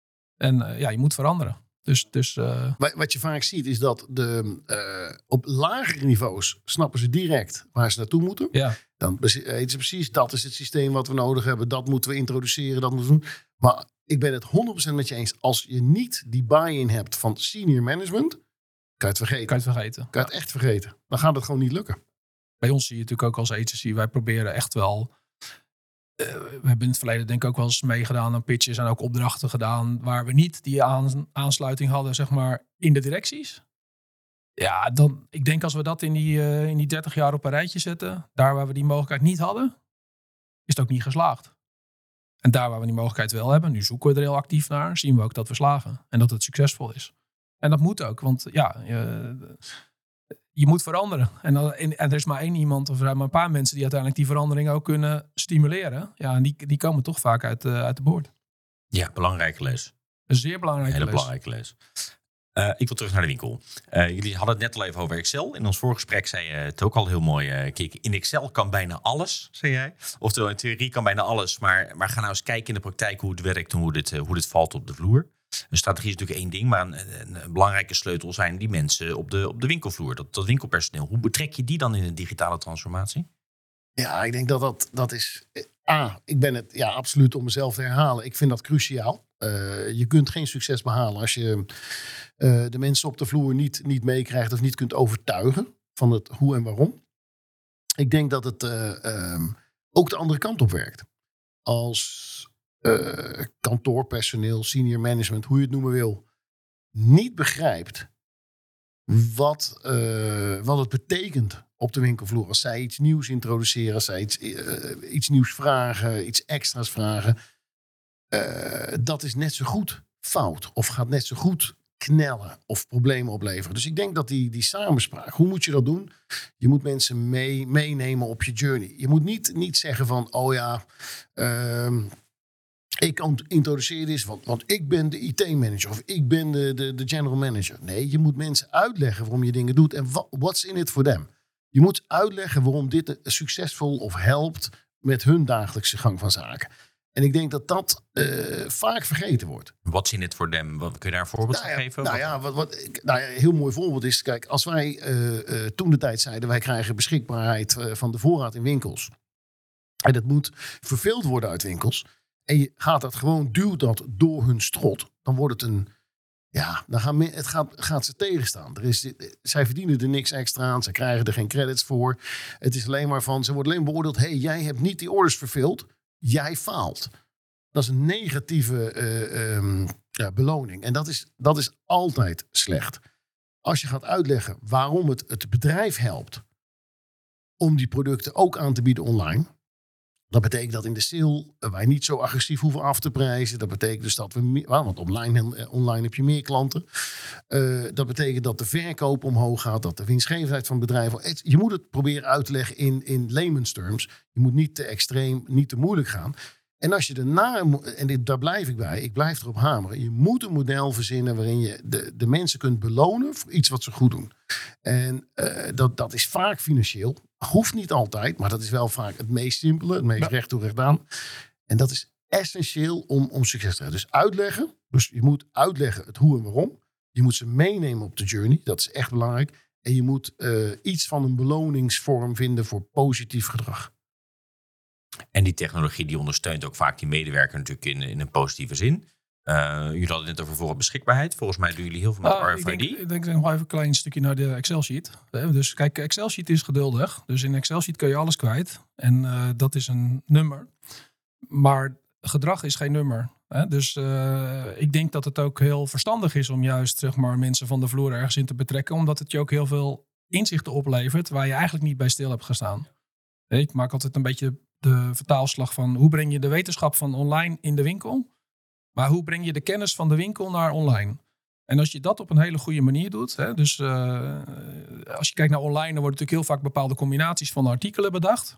En uh, ja, je moet veranderen. Dus, dus, uh... Wat je vaak ziet is dat de, uh, op lagere niveaus snappen ze direct waar ze naartoe moeten. Ja. Dan weten ze precies, dat is het systeem wat we nodig hebben. Dat moeten we introduceren, dat moeten we doen. Maar ik ben het honderd procent met je eens. Als je niet die buy-in hebt van senior management, kan je het vergeten. Kan je het vergeten. Kan je het echt vergeten. Dan gaat het gewoon niet lukken. Bij ons zie je natuurlijk ook als agency, wij proberen echt wel... Uh, we hebben in het verleden denk ik ook wel eens meegedaan aan pitches en ook opdrachten gedaan waar we niet die aan, aansluiting hadden, zeg maar, in de directies. Ja, dan, ik denk als we dat in die, uh, in die dertig jaar op een rijtje zetten, daar waar we die mogelijkheid niet hadden, is het ook niet geslaagd. En daar waar we die mogelijkheid wel hebben, nu zoeken we er heel actief naar, zien we ook dat we slagen en dat het succesvol is. En dat moet ook, want ja, uh, je moet veranderen. En, en, en er is maar één iemand, of er zijn maar een paar mensen die uiteindelijk die verandering ook kunnen stimuleren. Ja, en die, die komen toch vaak uit, uh, uit de boord. Ja, belangrijke les. Een zeer belangrijke Hele les. belangrijke les. Uh, ik wil terug naar de winkel. Uh, jullie hadden het net al even over Excel. In ons voorgesprek zei je het ook al heel mooi. Uh, kijk, in Excel kan bijna alles, zei jij. Oftewel, in theorie kan bijna alles. Maar, maar ga nou eens kijken in de praktijk hoe het werkt en hoe dit, uh, hoe dit valt op de vloer. Een strategie is natuurlijk één ding, maar een, een, een belangrijke sleutel zijn die mensen op de, op de winkelvloer. Dat, dat winkelpersoneel. Hoe betrek je die dan in een digitale transformatie? Ja, ik denk dat dat, dat is... A, ik ben het ja, absoluut om mezelf te herhalen. Ik vind dat cruciaal. Uh, je kunt geen succes behalen als je uh, de mensen op de vloer niet, niet meekrijgt of niet kunt overtuigen van het hoe en waarom. Ik denk dat het uh, um, ook de andere kant op werkt. Als uh, kantoorpersoneel, senior management, hoe je het noemen wil, niet begrijpt wat, uh, wat het betekent op de winkelvloer. Als zij iets nieuws introduceren, als zij iets, uh, iets nieuws vragen, iets extra's vragen. Uh, dat is net zo goed fout. Of gaat net zo goed knellen of problemen opleveren. Dus ik denk dat die, die samenspraak, hoe moet je dat doen? Je moet mensen mee, meenemen op je journey. Je moet niet, niet zeggen van, oh ja, uh, ik introduceer dit, want, want ik ben de I T-manager of ik ben de, de, de general manager. Nee, je moet mensen uitleggen waarom je dingen doet en what, what's in it for them. Je moet uitleggen waarom dit succesvol of helpt met hun dagelijkse gang van zaken. En ik denk dat dat uh, vaak vergeten wordt. Wat in het voor them? Wat, kun je daar een voorbeeld nou ja, van geven? Nou ja, wat, wat, nou ja, een heel mooi voorbeeld is, kijk, als wij uh, uh, toen de tijd zeiden, wij krijgen beschikbaarheid uh, van de voorraad in winkels. En dat moet verveeld worden uit winkels. En je gaat dat gewoon, duwt dat door hun strot. Dan wordt het een, ja, dan gaan, het gaat, gaat ze tegenstaan. Er is, zij verdienen er niks extra aan. Ze krijgen er geen credits voor. Het is alleen maar van, ze worden alleen beoordeeld. Hé, hey, jij hebt niet die orders verveeld. Jij faalt. Dat is een negatieve uh, um, ja, beloning. En dat is, dat is altijd slecht. Als je gaat uitleggen waarom het het bedrijf helpt om die producten ook aan te bieden online, Dat betekent dat in de sale wij niet zo agressief hoeven af te prijzen. Dat betekent dus dat we meer, want online, online heb je meer klanten. Uh, dat betekent dat de verkoop omhoog gaat, dat de winstgevendheid van bedrijven. Je moet het proberen uit te leggen in, in layman's terms. Je moet niet te extreem, niet te moeilijk gaan. En als je daarna, en dit, daar blijf ik bij, ik blijf erop hameren. Je moet een model verzinnen waarin je de, de mensen kunt belonen voor iets wat ze goed doen. En uh, dat, dat is vaak financieel. Hoeft niet altijd, maar dat is wel vaak het meest simpele, het meest ja. recht toe recht aan. En dat is essentieel om, om succes te hebben. Dus uitleggen. Dus je moet uitleggen het hoe en waarom. Je moet ze meenemen op de journey. Dat is echt belangrijk. En je moet uh, iets van een beloningsvorm vinden voor positief gedrag. En die technologie die ondersteunt ook vaak die medewerker natuurlijk in, in een positieve zin. Uh, jullie hadden het net over bijvoorbeeld beschikbaarheid. Volgens mij doen jullie heel veel met uh, R F I D. Ik denk, ik denk nog wel even een klein stukje naar de Excel-sheet. Dus kijk, Excel-sheet is geduldig. Dus in Excel-sheet kun je alles kwijt. En uh, dat is een nummer. Maar gedrag is geen nummer. Hè? Dus uh, ik denk dat het ook heel verstandig is om juist zeg maar, mensen van de vloer ergens in te betrekken. Omdat het je ook heel veel inzichten oplevert waar je eigenlijk niet bij stil hebt gestaan. Ik maak altijd een beetje de vertaalslag van hoe breng je de wetenschap van online in de winkel. Maar hoe breng je de kennis van de winkel naar online? En als je dat op een hele goede manier doet. Hè, dus uh, als je kijkt naar online, dan worden natuurlijk heel vaak bepaalde combinaties van artikelen bedacht.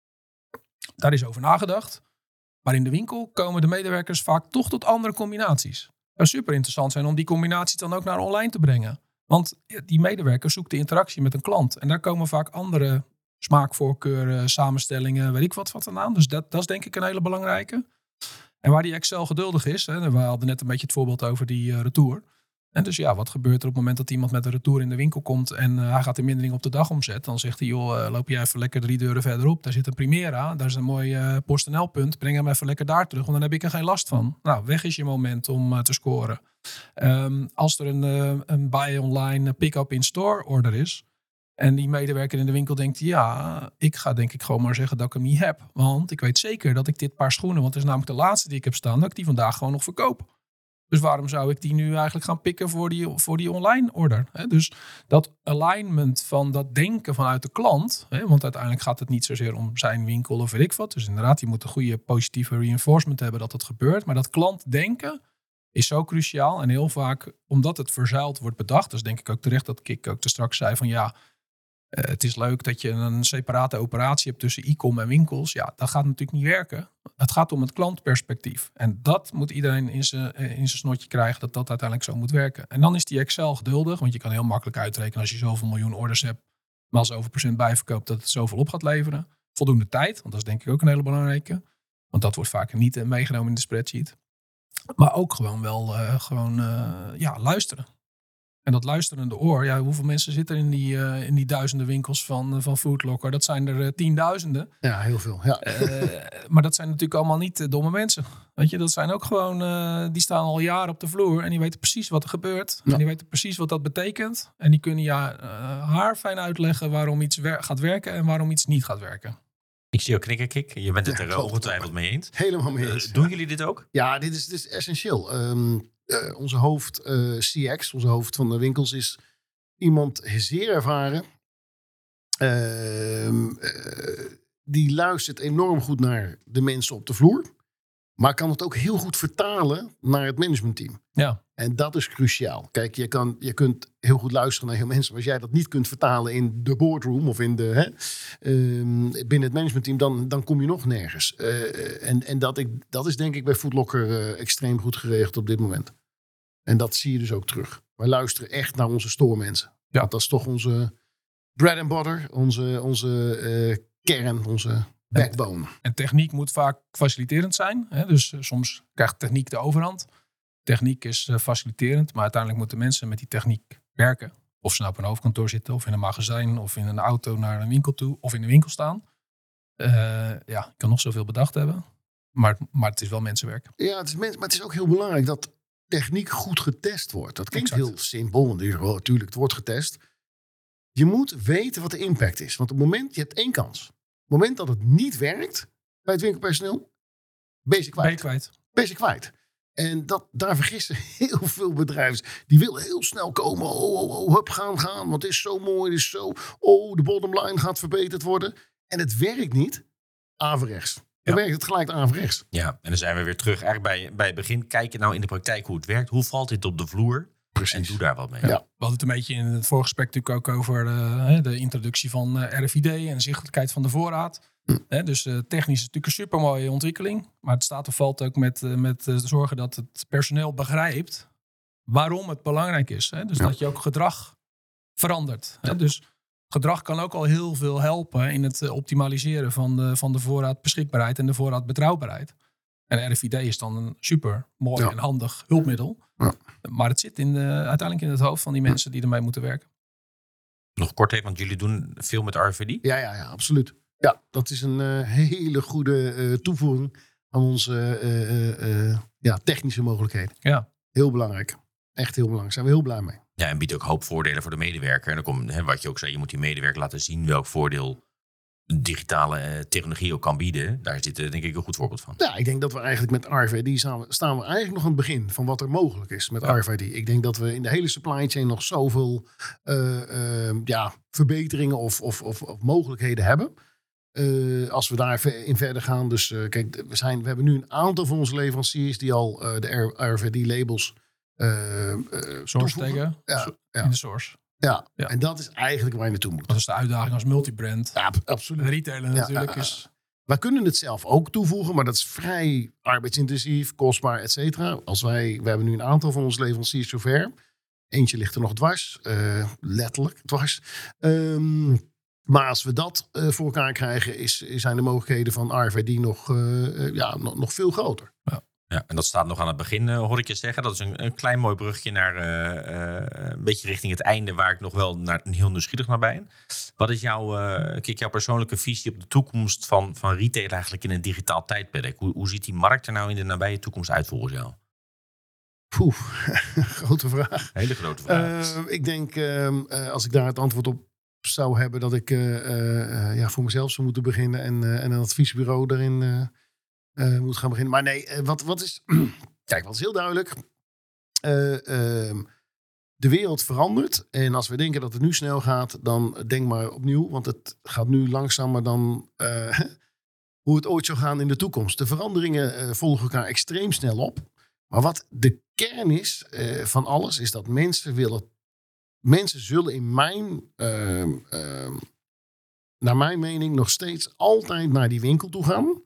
Daar is over nagedacht. Maar in de winkel komen de medewerkers vaak toch tot andere combinaties. Het zou super interessant zijn om die combinaties dan ook naar online te brengen. Want die medewerker zoekt de interactie met een klant. En daar komen vaak andere smaakvoorkeuren, samenstellingen, weet ik wat wat aan. Dus dat, dat is denk ik een hele belangrijke. En waar die Excel geduldig is, hè, we hadden net een beetje het voorbeeld over die uh, retour. En dus ja, wat gebeurt er op het moment dat iemand met een retour in de winkel komt en uh, hij gaat de mindering op de dagomzet? Dan zegt hij, joh, uh, loop jij even lekker drie deuren verderop. Daar zit een Primera, daar is een mooi uh, PostNL-punt. Breng hem even lekker daar terug, want dan heb ik er geen last van. Nou, weg is je moment om uh, te scoren. Um, als er een, uh, een buy online pick-up in store order is, en die medewerker in de winkel denkt, ja, ik ga denk ik gewoon maar zeggen dat ik hem niet heb. Want ik weet zeker dat ik dit paar schoenen, want het is namelijk de laatste die ik heb staan, dat ik die vandaag gewoon nog verkoop. Dus waarom zou ik die nu eigenlijk gaan pikken voor die, voor die online order? He, dus dat alignment van dat denken vanuit de klant, he, want uiteindelijk gaat het niet zozeer om zijn winkel of weet ik wat. Dus inderdaad, je moet een goede positieve reinforcement hebben dat het gebeurt. Maar dat klantdenken is zo cruciaal. En heel vaak, omdat het verzuild wordt bedacht, dus denk ik ook terecht dat Kik ook te straks zei van ja, Uh, het is leuk dat je een separate operatie hebt tussen e-com en winkels. Ja, dat gaat natuurlijk niet werken. Het gaat om het klantperspectief. En dat moet iedereen in zijn, in zijn snotje krijgen, dat dat uiteindelijk zo moet werken. En dan is die Excel geduldig, want je kan heel makkelijk uitrekenen als je zoveel miljoen orders hebt, maar als zoveel procent bijverkoopt, dat het zoveel op gaat leveren. Voldoende tijd, want dat is denk ik ook een hele belangrijke. Want dat wordt vaak niet meegenomen in de spreadsheet. Maar ook gewoon wel uh, gewoon, uh, ja, luisteren. En dat luisterende oor, ja, hoeveel mensen zitten in die, uh, in die duizenden winkels van, uh, van Food Locker? Dat zijn er uh, tienduizenden. Ja, heel veel. Ja. Uh, maar dat zijn natuurlijk allemaal niet uh, domme mensen. Weet je, dat zijn ook gewoon, uh, die staan al jaren op de vloer en die weten precies wat er gebeurt. Ja. En die weten precies wat dat betekent. En die kunnen ja, uh, haarfijn uitleggen waarom iets wer- gaat werken en waarom iets niet gaat werken. Ik zie jou knikken, Kik. Je bent het ja, er ongetwijfeld mee eens. Helemaal mee eens. Uh, doen ja. jullie dit ook? Ja, dit is, dit is essentieel. Um, uh, onze hoofd uh, C X, onze hoofd van de winkels, is iemand zeer ervaren. Uh, uh, die luistert enorm goed naar de mensen op de vloer. Maar kan het ook heel goed vertalen naar het managementteam. Ja. En dat is cruciaal. Kijk, je, kan, je kunt heel goed luisteren naar heel mensen. Maar als jij dat niet kunt vertalen in de boardroom of in de, hè, um, binnen het managementteam, dan, dan kom je nog nergens. Uh, en en dat, ik, dat is denk ik bij Food Locker uh, extreem goed geregeld op dit moment. En dat zie je dus ook terug. Wij luisteren echt naar onze storemensen. Ja. Want dat is toch onze bread and butter, onze, onze uh, kern, onze backbone. En techniek moet vaak faciliterend zijn. Hè? Dus uh, soms krijgt techniek de overhand. Techniek is uh, faciliterend, maar uiteindelijk moeten mensen met die techniek werken. Of ze nou op een hoofdkantoor zitten, of in een magazijn, of in een auto naar een winkel toe, of in een winkel staan. Uh, ja, ik kan nog zoveel bedacht hebben, maar, maar het is wel mensenwerk. Ja, het is mens, maar het is ook heel belangrijk dat techniek goed getest wordt. Dat klinkt exact. heel simpel, want oh, natuurlijk, het wordt getest. Je moet weten wat de impact is. Want op het moment, je hebt één kans. Op het moment dat het niet werkt bij het winkelpersoneel, ben je kwijt. Ben je kwijt. Ben je kwijt. En dat, daar vergissen heel veel bedrijven. Die willen heel snel komen. Oh, oh, oh, hup, gaan, gaan. Want het is zo mooi, het is zo. Oh, de bottom line gaat verbeterd worden. En het werkt niet. Averechts. Dan werkt het gelijk averechts. Ja, en dan zijn we weer terug eigenlijk bij, bij het begin. Kijk je nou in de praktijk hoe het werkt. Hoe valt dit op de vloer? Precies. En doe daar wat mee. Ja. We hadden het een beetje in het voorgesprek natuurlijk ook over de, de introductie van R F I D en zichtelijkheid van de voorraad. Hm. He, dus uh, technisch is het natuurlijk een supermooie ontwikkeling. Maar het staat of valt ook met, uh, met uh, zorgen dat het personeel begrijpt waarom het belangrijk is. Hè? Dus ja. dat je ook gedrag verandert. Hè? Dus gedrag kan ook al heel veel helpen in het uh, optimaliseren van de, van de voorraadbeschikbaarheid en de voorraadbetrouwbaarheid. En R F I D is dan een super mooi ja. en handig hulpmiddel. Ja. Maar het zit in de, uiteindelijk in het hoofd van die mensen die ermee moeten werken. Nog kort even, want jullie doen veel met R F I D. Ja, ja, ja, absoluut. Ja, dat is een uh, hele goede uh, toevoeging aan onze uh, uh, uh, ja, technische mogelijkheden. Ja. Heel belangrijk. Echt heel belangrijk. Zijn we heel blij mee. Ja, en biedt ook hoop voordelen voor de medewerker. En dan komt, hè, wat je ook zei, je moet die medewerker laten zien welk voordeel digitale uh, technologie ook kan bieden. Daar zit uh, denk ik een goed voorbeeld van. Ja, ik denk dat we eigenlijk met R F I D staan we, staan we eigenlijk nog aan het begin van wat er mogelijk is met ja. R F I D. Ik denk dat we in de hele supply chain nog zoveel uh, uh, ja, verbeteringen of, of, of, of mogelijkheden hebben. Uh, als we daarin verder gaan. Dus uh, kijk, we, zijn, we hebben nu een aantal van onze leveranciers die al uh, de R F I D labels uh, uh, source taggen ja, ja. in de source. Ja. Ja. En dat is eigenlijk waar je naartoe moet. Dat is de uitdaging als multibrand. Ja, absoluut. Retailer Ja, natuurlijk ja, ja. is... Wij kunnen het zelf ook toevoegen, maar dat is vrij arbeidsintensief, kostbaar, et cetera. Als wij, we hebben nu een aantal van onze leveranciers zover. Eentje ligt er nog dwars, uh, letterlijk dwars. Um, maar als we dat uh, voor elkaar krijgen, is, zijn de mogelijkheden van R F I D nog, uh, ja, nog, nog veel groter. Ja. Ja, en dat staat nog aan het begin, uh, hoor ik je zeggen. Dat is een, een klein mooi brugje naar uh, uh, een beetje richting het einde, waar ik nog wel naar, heel nieuwsgierig naar ben. Wat is jouw, uh, kijk, jouw persoonlijke visie op de toekomst van, van retail eigenlijk in een digitaal tijdperk? Hoe, hoe ziet die markt er nou in de nabije toekomst uit volgens jou? Poeh, grote vraag. Hele grote vraag. Uh, ik denk, uh, uh, als ik daar het antwoord op zou hebben, dat ik uh, uh, ja, voor mezelf zou moeten beginnen en, uh, en een adviesbureau daarin uh, uh, moet gaan beginnen. Maar nee, uh, wat, wat is... Kijk, wat is heel duidelijk. Uh, uh, de wereld verandert. En als we denken dat het nu snel gaat, dan denk maar opnieuw. Want het gaat nu langzamer dan uh, hoe het ooit zou gaan in de toekomst. De veranderingen uh, volgen elkaar extreem snel op. Maar wat de kern is uh, van alles, is dat mensen willen... Mensen zullen in mijn, uh, uh, naar mijn mening, nog steeds altijd naar die winkel toe gaan.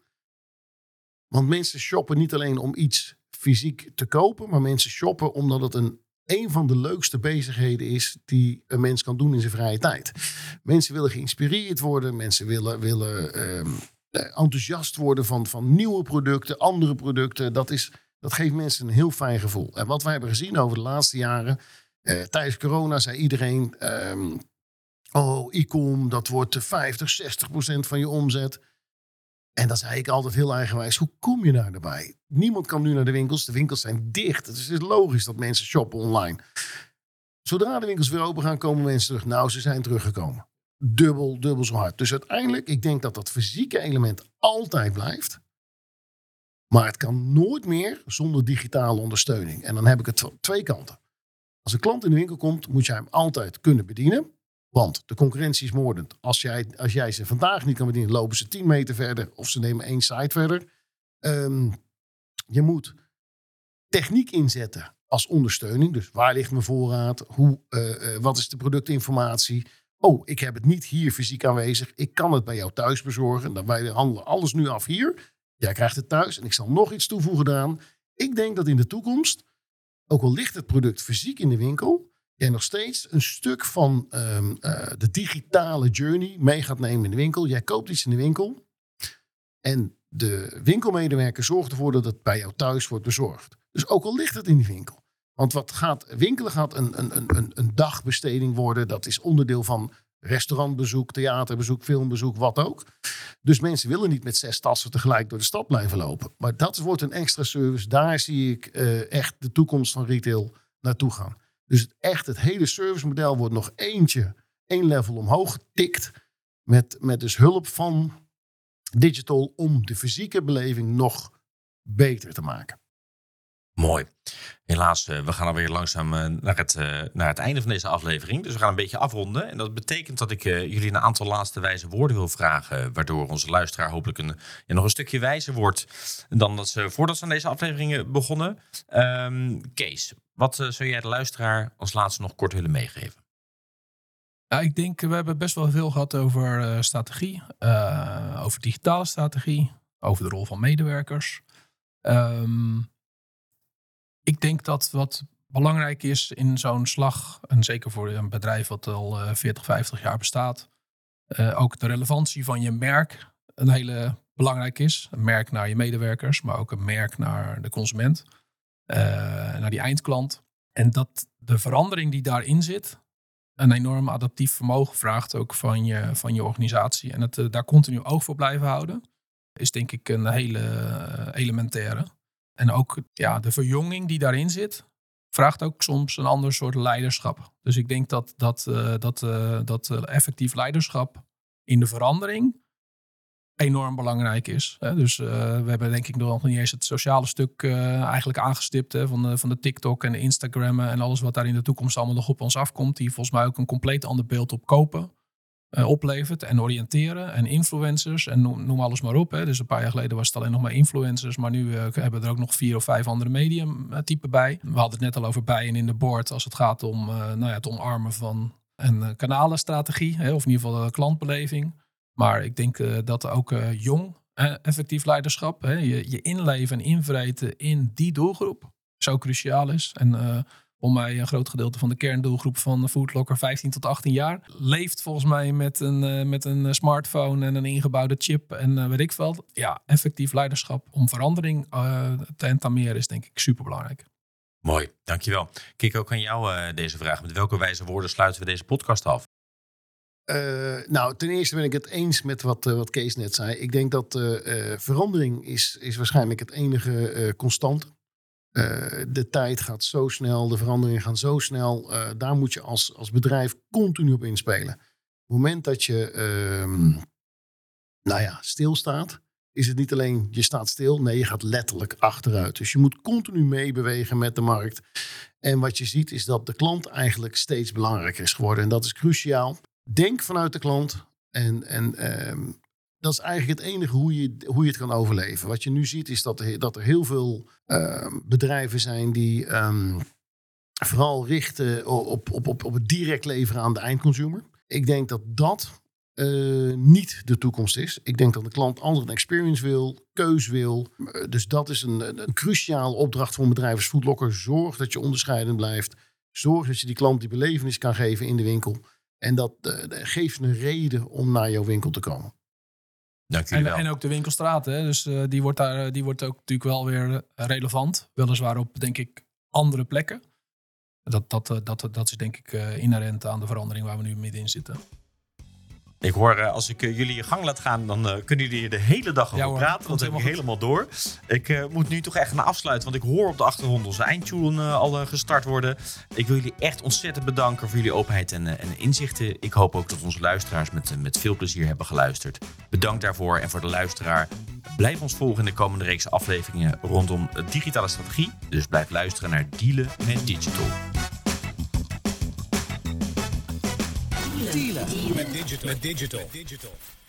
Want mensen shoppen niet alleen om iets fysiek te kopen, maar mensen shoppen omdat het een, een van de leukste bezigheden is die een mens kan doen in zijn vrije tijd. Mensen willen geïnspireerd worden, mensen willen, willen uh, enthousiast worden van, van nieuwe producten, andere producten. Dat, is, dat geeft mensen een heel fijn gevoel. En wat wij hebben gezien over de laatste jaren... Uh, tijdens corona zei iedereen, um, oh, e-com, dat wordt vijftig, zestig procent van je omzet. En dan zei ik altijd heel eigenwijs, hoe kom je daar erbij? Niemand kan nu naar de winkels, de winkels zijn dicht. Dus het is logisch dat mensen shoppen online. Zodra de winkels weer open gaan, komen mensen terug. Nou, ze zijn teruggekomen. Dubbel, dubbel zo hard. Dus uiteindelijk, ik denk dat dat fysieke element altijd blijft. Maar het kan nooit meer zonder digitale ondersteuning. En dan heb ik het van twee kanten. Als een klant in de winkel komt, moet je hem altijd kunnen bedienen. Want de concurrentie is moordend. Als jij, als jij ze vandaag niet kan bedienen, lopen ze tien meter verder. Of ze nemen één site verder. Um, je moet techniek inzetten als ondersteuning. Dus waar ligt mijn voorraad? Hoe, uh, uh, wat is de productinformatie? Oh, ik heb het niet hier fysiek aanwezig. Ik kan het bij jou thuis bezorgen. Dan wij handelen alles nu af hier. Jij krijgt het thuis. En ik zal nog iets toevoegen eraan. Ik denk dat in de toekomst, ook al ligt het product fysiek in de winkel, jij nog steeds een stuk van um, uh, de digitale journey mee gaat nemen in de winkel. Jij koopt iets in de winkel en de winkelmedewerker zorgt ervoor dat het bij jou thuis wordt bezorgd. Dus ook al ligt het in die winkel. Want wat gaat winkelen gaat een, een, een, een dagbesteding worden. Dat is onderdeel van restaurantbezoek, theaterbezoek, filmbezoek, wat ook. Dus mensen willen niet met zes tassen tegelijk door de stad blijven lopen. Maar dat wordt een extra service. Daar zie ik uh, echt de toekomst van retail naartoe gaan. Dus het, echt het hele servicemodel wordt nog eentje, één level omhoog getikt. Met, met dus hulp van digital om de fysieke beleving nog beter te maken. Mooi. Helaas, uh, we gaan alweer langzaam uh, naar, het, uh, naar het einde van deze aflevering. Dus we gaan een beetje afronden. En dat betekent dat ik uh, jullie een aantal laatste wijze woorden wil vragen. Waardoor onze luisteraar hopelijk een, ja, nog een stukje wijzer wordt dan dat ze voordat ze aan deze afleveringen begonnen. Um, Kees, wat uh, zou jij de luisteraar als laatste nog kort willen meegeven? Ja, ik denk, we hebben best wel veel gehad over uh, strategie. Uh, over digitale strategie. Over de rol van medewerkers. Um, Ik denk dat wat belangrijk is in zo'n slag, en zeker voor een bedrijf wat al uh, veertig, vijftig jaar bestaat, uh, ook de relevantie van je merk een hele belangrijk is. Een merk naar je medewerkers, maar ook een merk naar de consument, uh, naar die eindklant. En dat de verandering die daarin zit, een enorm adaptief vermogen vraagt ook van je, van je organisatie. En het uh, daar continu oog voor blijven houden, is denk ik een hele uh, elementaire. En ook ja, de verjonging die daarin zit, vraagt ook soms een ander soort leiderschap. Dus ik denk dat, dat, uh, dat, uh, dat uh, effectief leiderschap in de verandering enorm belangrijk is. Hè? Dus uh, we hebben denk ik nog niet eens het sociale stuk uh, eigenlijk aangestipt. Hè? Van, de, van de TikTok en de Instagram en alles wat daar in de toekomst allemaal nog op ons afkomt. Die volgens mij ook een compleet ander beeld op kopen Uh, oplevert en oriënteren en influencers en noem, noem alles maar op. Hè. Dus een paar jaar geleden was het alleen nog maar influencers, maar nu uh, hebben we er ook nog vier of vijf andere mediumtypen bij. We hadden het net al over bijen in de board als het gaat om uh, nou ja, het omarmen van een uh, kanalenstrategie, hè, of in ieder geval uh, klantbeleving. Maar ik denk uh, dat ook uh, jong uh, effectief leiderschap, hè, je, je inleven en invreten in die doelgroep zo cruciaal is. En uh, om mij een groot gedeelte van de kerndoelgroep van Foodlocker vijftien tot achttien jaar leeft volgens mij met een, uh, met een smartphone en een ingebouwde chip en uh, weet ik veel. Ja, effectief leiderschap om verandering uh, te entameren is denk ik superbelangrijk. Mooi, dankjewel. Kijk ook aan jou uh, deze vraag. Met welke wijze woorden sluiten we deze podcast af? Uh, nou, ten eerste ben ik het eens met wat, uh, wat Kees net zei. Ik denk dat uh, uh, verandering is, is waarschijnlijk het enige uh, constante. Uh, de tijd gaat zo snel, de veranderingen gaan zo snel. Uh, daar moet je als, als bedrijf continu op inspelen. Op het moment dat je uh, nou ja, stilstaat, is het niet alleen je staat stil. Nee, je gaat letterlijk achteruit. Dus je moet continu meebewegen met de markt. En wat je ziet is dat de klant eigenlijk steeds belangrijker is geworden. En dat is cruciaal. Denk vanuit de klant. En, en uh, dat is eigenlijk het enige hoe je, hoe je het kan overleven. Wat je nu ziet is dat er, dat er heel veel uh, bedrijven zijn die um, vooral richten op, op, op, op het direct leveren aan de eindconsumer. Ik denk dat dat uh, niet de toekomst is. Ik denk dat de klant altijd een experience wil, keus wil. Uh, dus dat is een, een, een cruciale opdracht voor een bedrijf als Foodlocker. Zorg dat je onderscheidend blijft. Zorg dat je die klant die belevenis kan geven in de winkel. En dat uh, geeft een reden om naar jouw winkel te komen. Dank jullie wel. En, en ook de winkelstraat. Hè? Dus uh, die, wordt daar, die wordt ook natuurlijk wel weer relevant. Weliswaar op, denk ik, andere plekken. Dat, dat, dat, dat is denk ik uh, inherent aan de verandering waar we nu middenin zitten. Ik hoor, uh, als ik uh, jullie je gang laat gaan, dan uh, kunnen jullie hier de hele dag over ja, hoor, praten. Dat heb ik helemaal door. Ik uh, moet nu toch echt gaan afsluiten, want ik hoor op de achtergrond onze eindtune uh, al uh, gestart worden. Ik wil jullie echt ontzettend bedanken voor jullie openheid en, uh, en inzichten. Ik hoop ook dat onze luisteraars met, uh, met veel plezier hebben geluisterd. Bedankt daarvoor en voor de luisteraar. Blijf ons volgen in de komende reeks afleveringen rondom digitale strategie. Dus blijf luisteren naar Dealen met Digital. Dealen met digital. Met digital.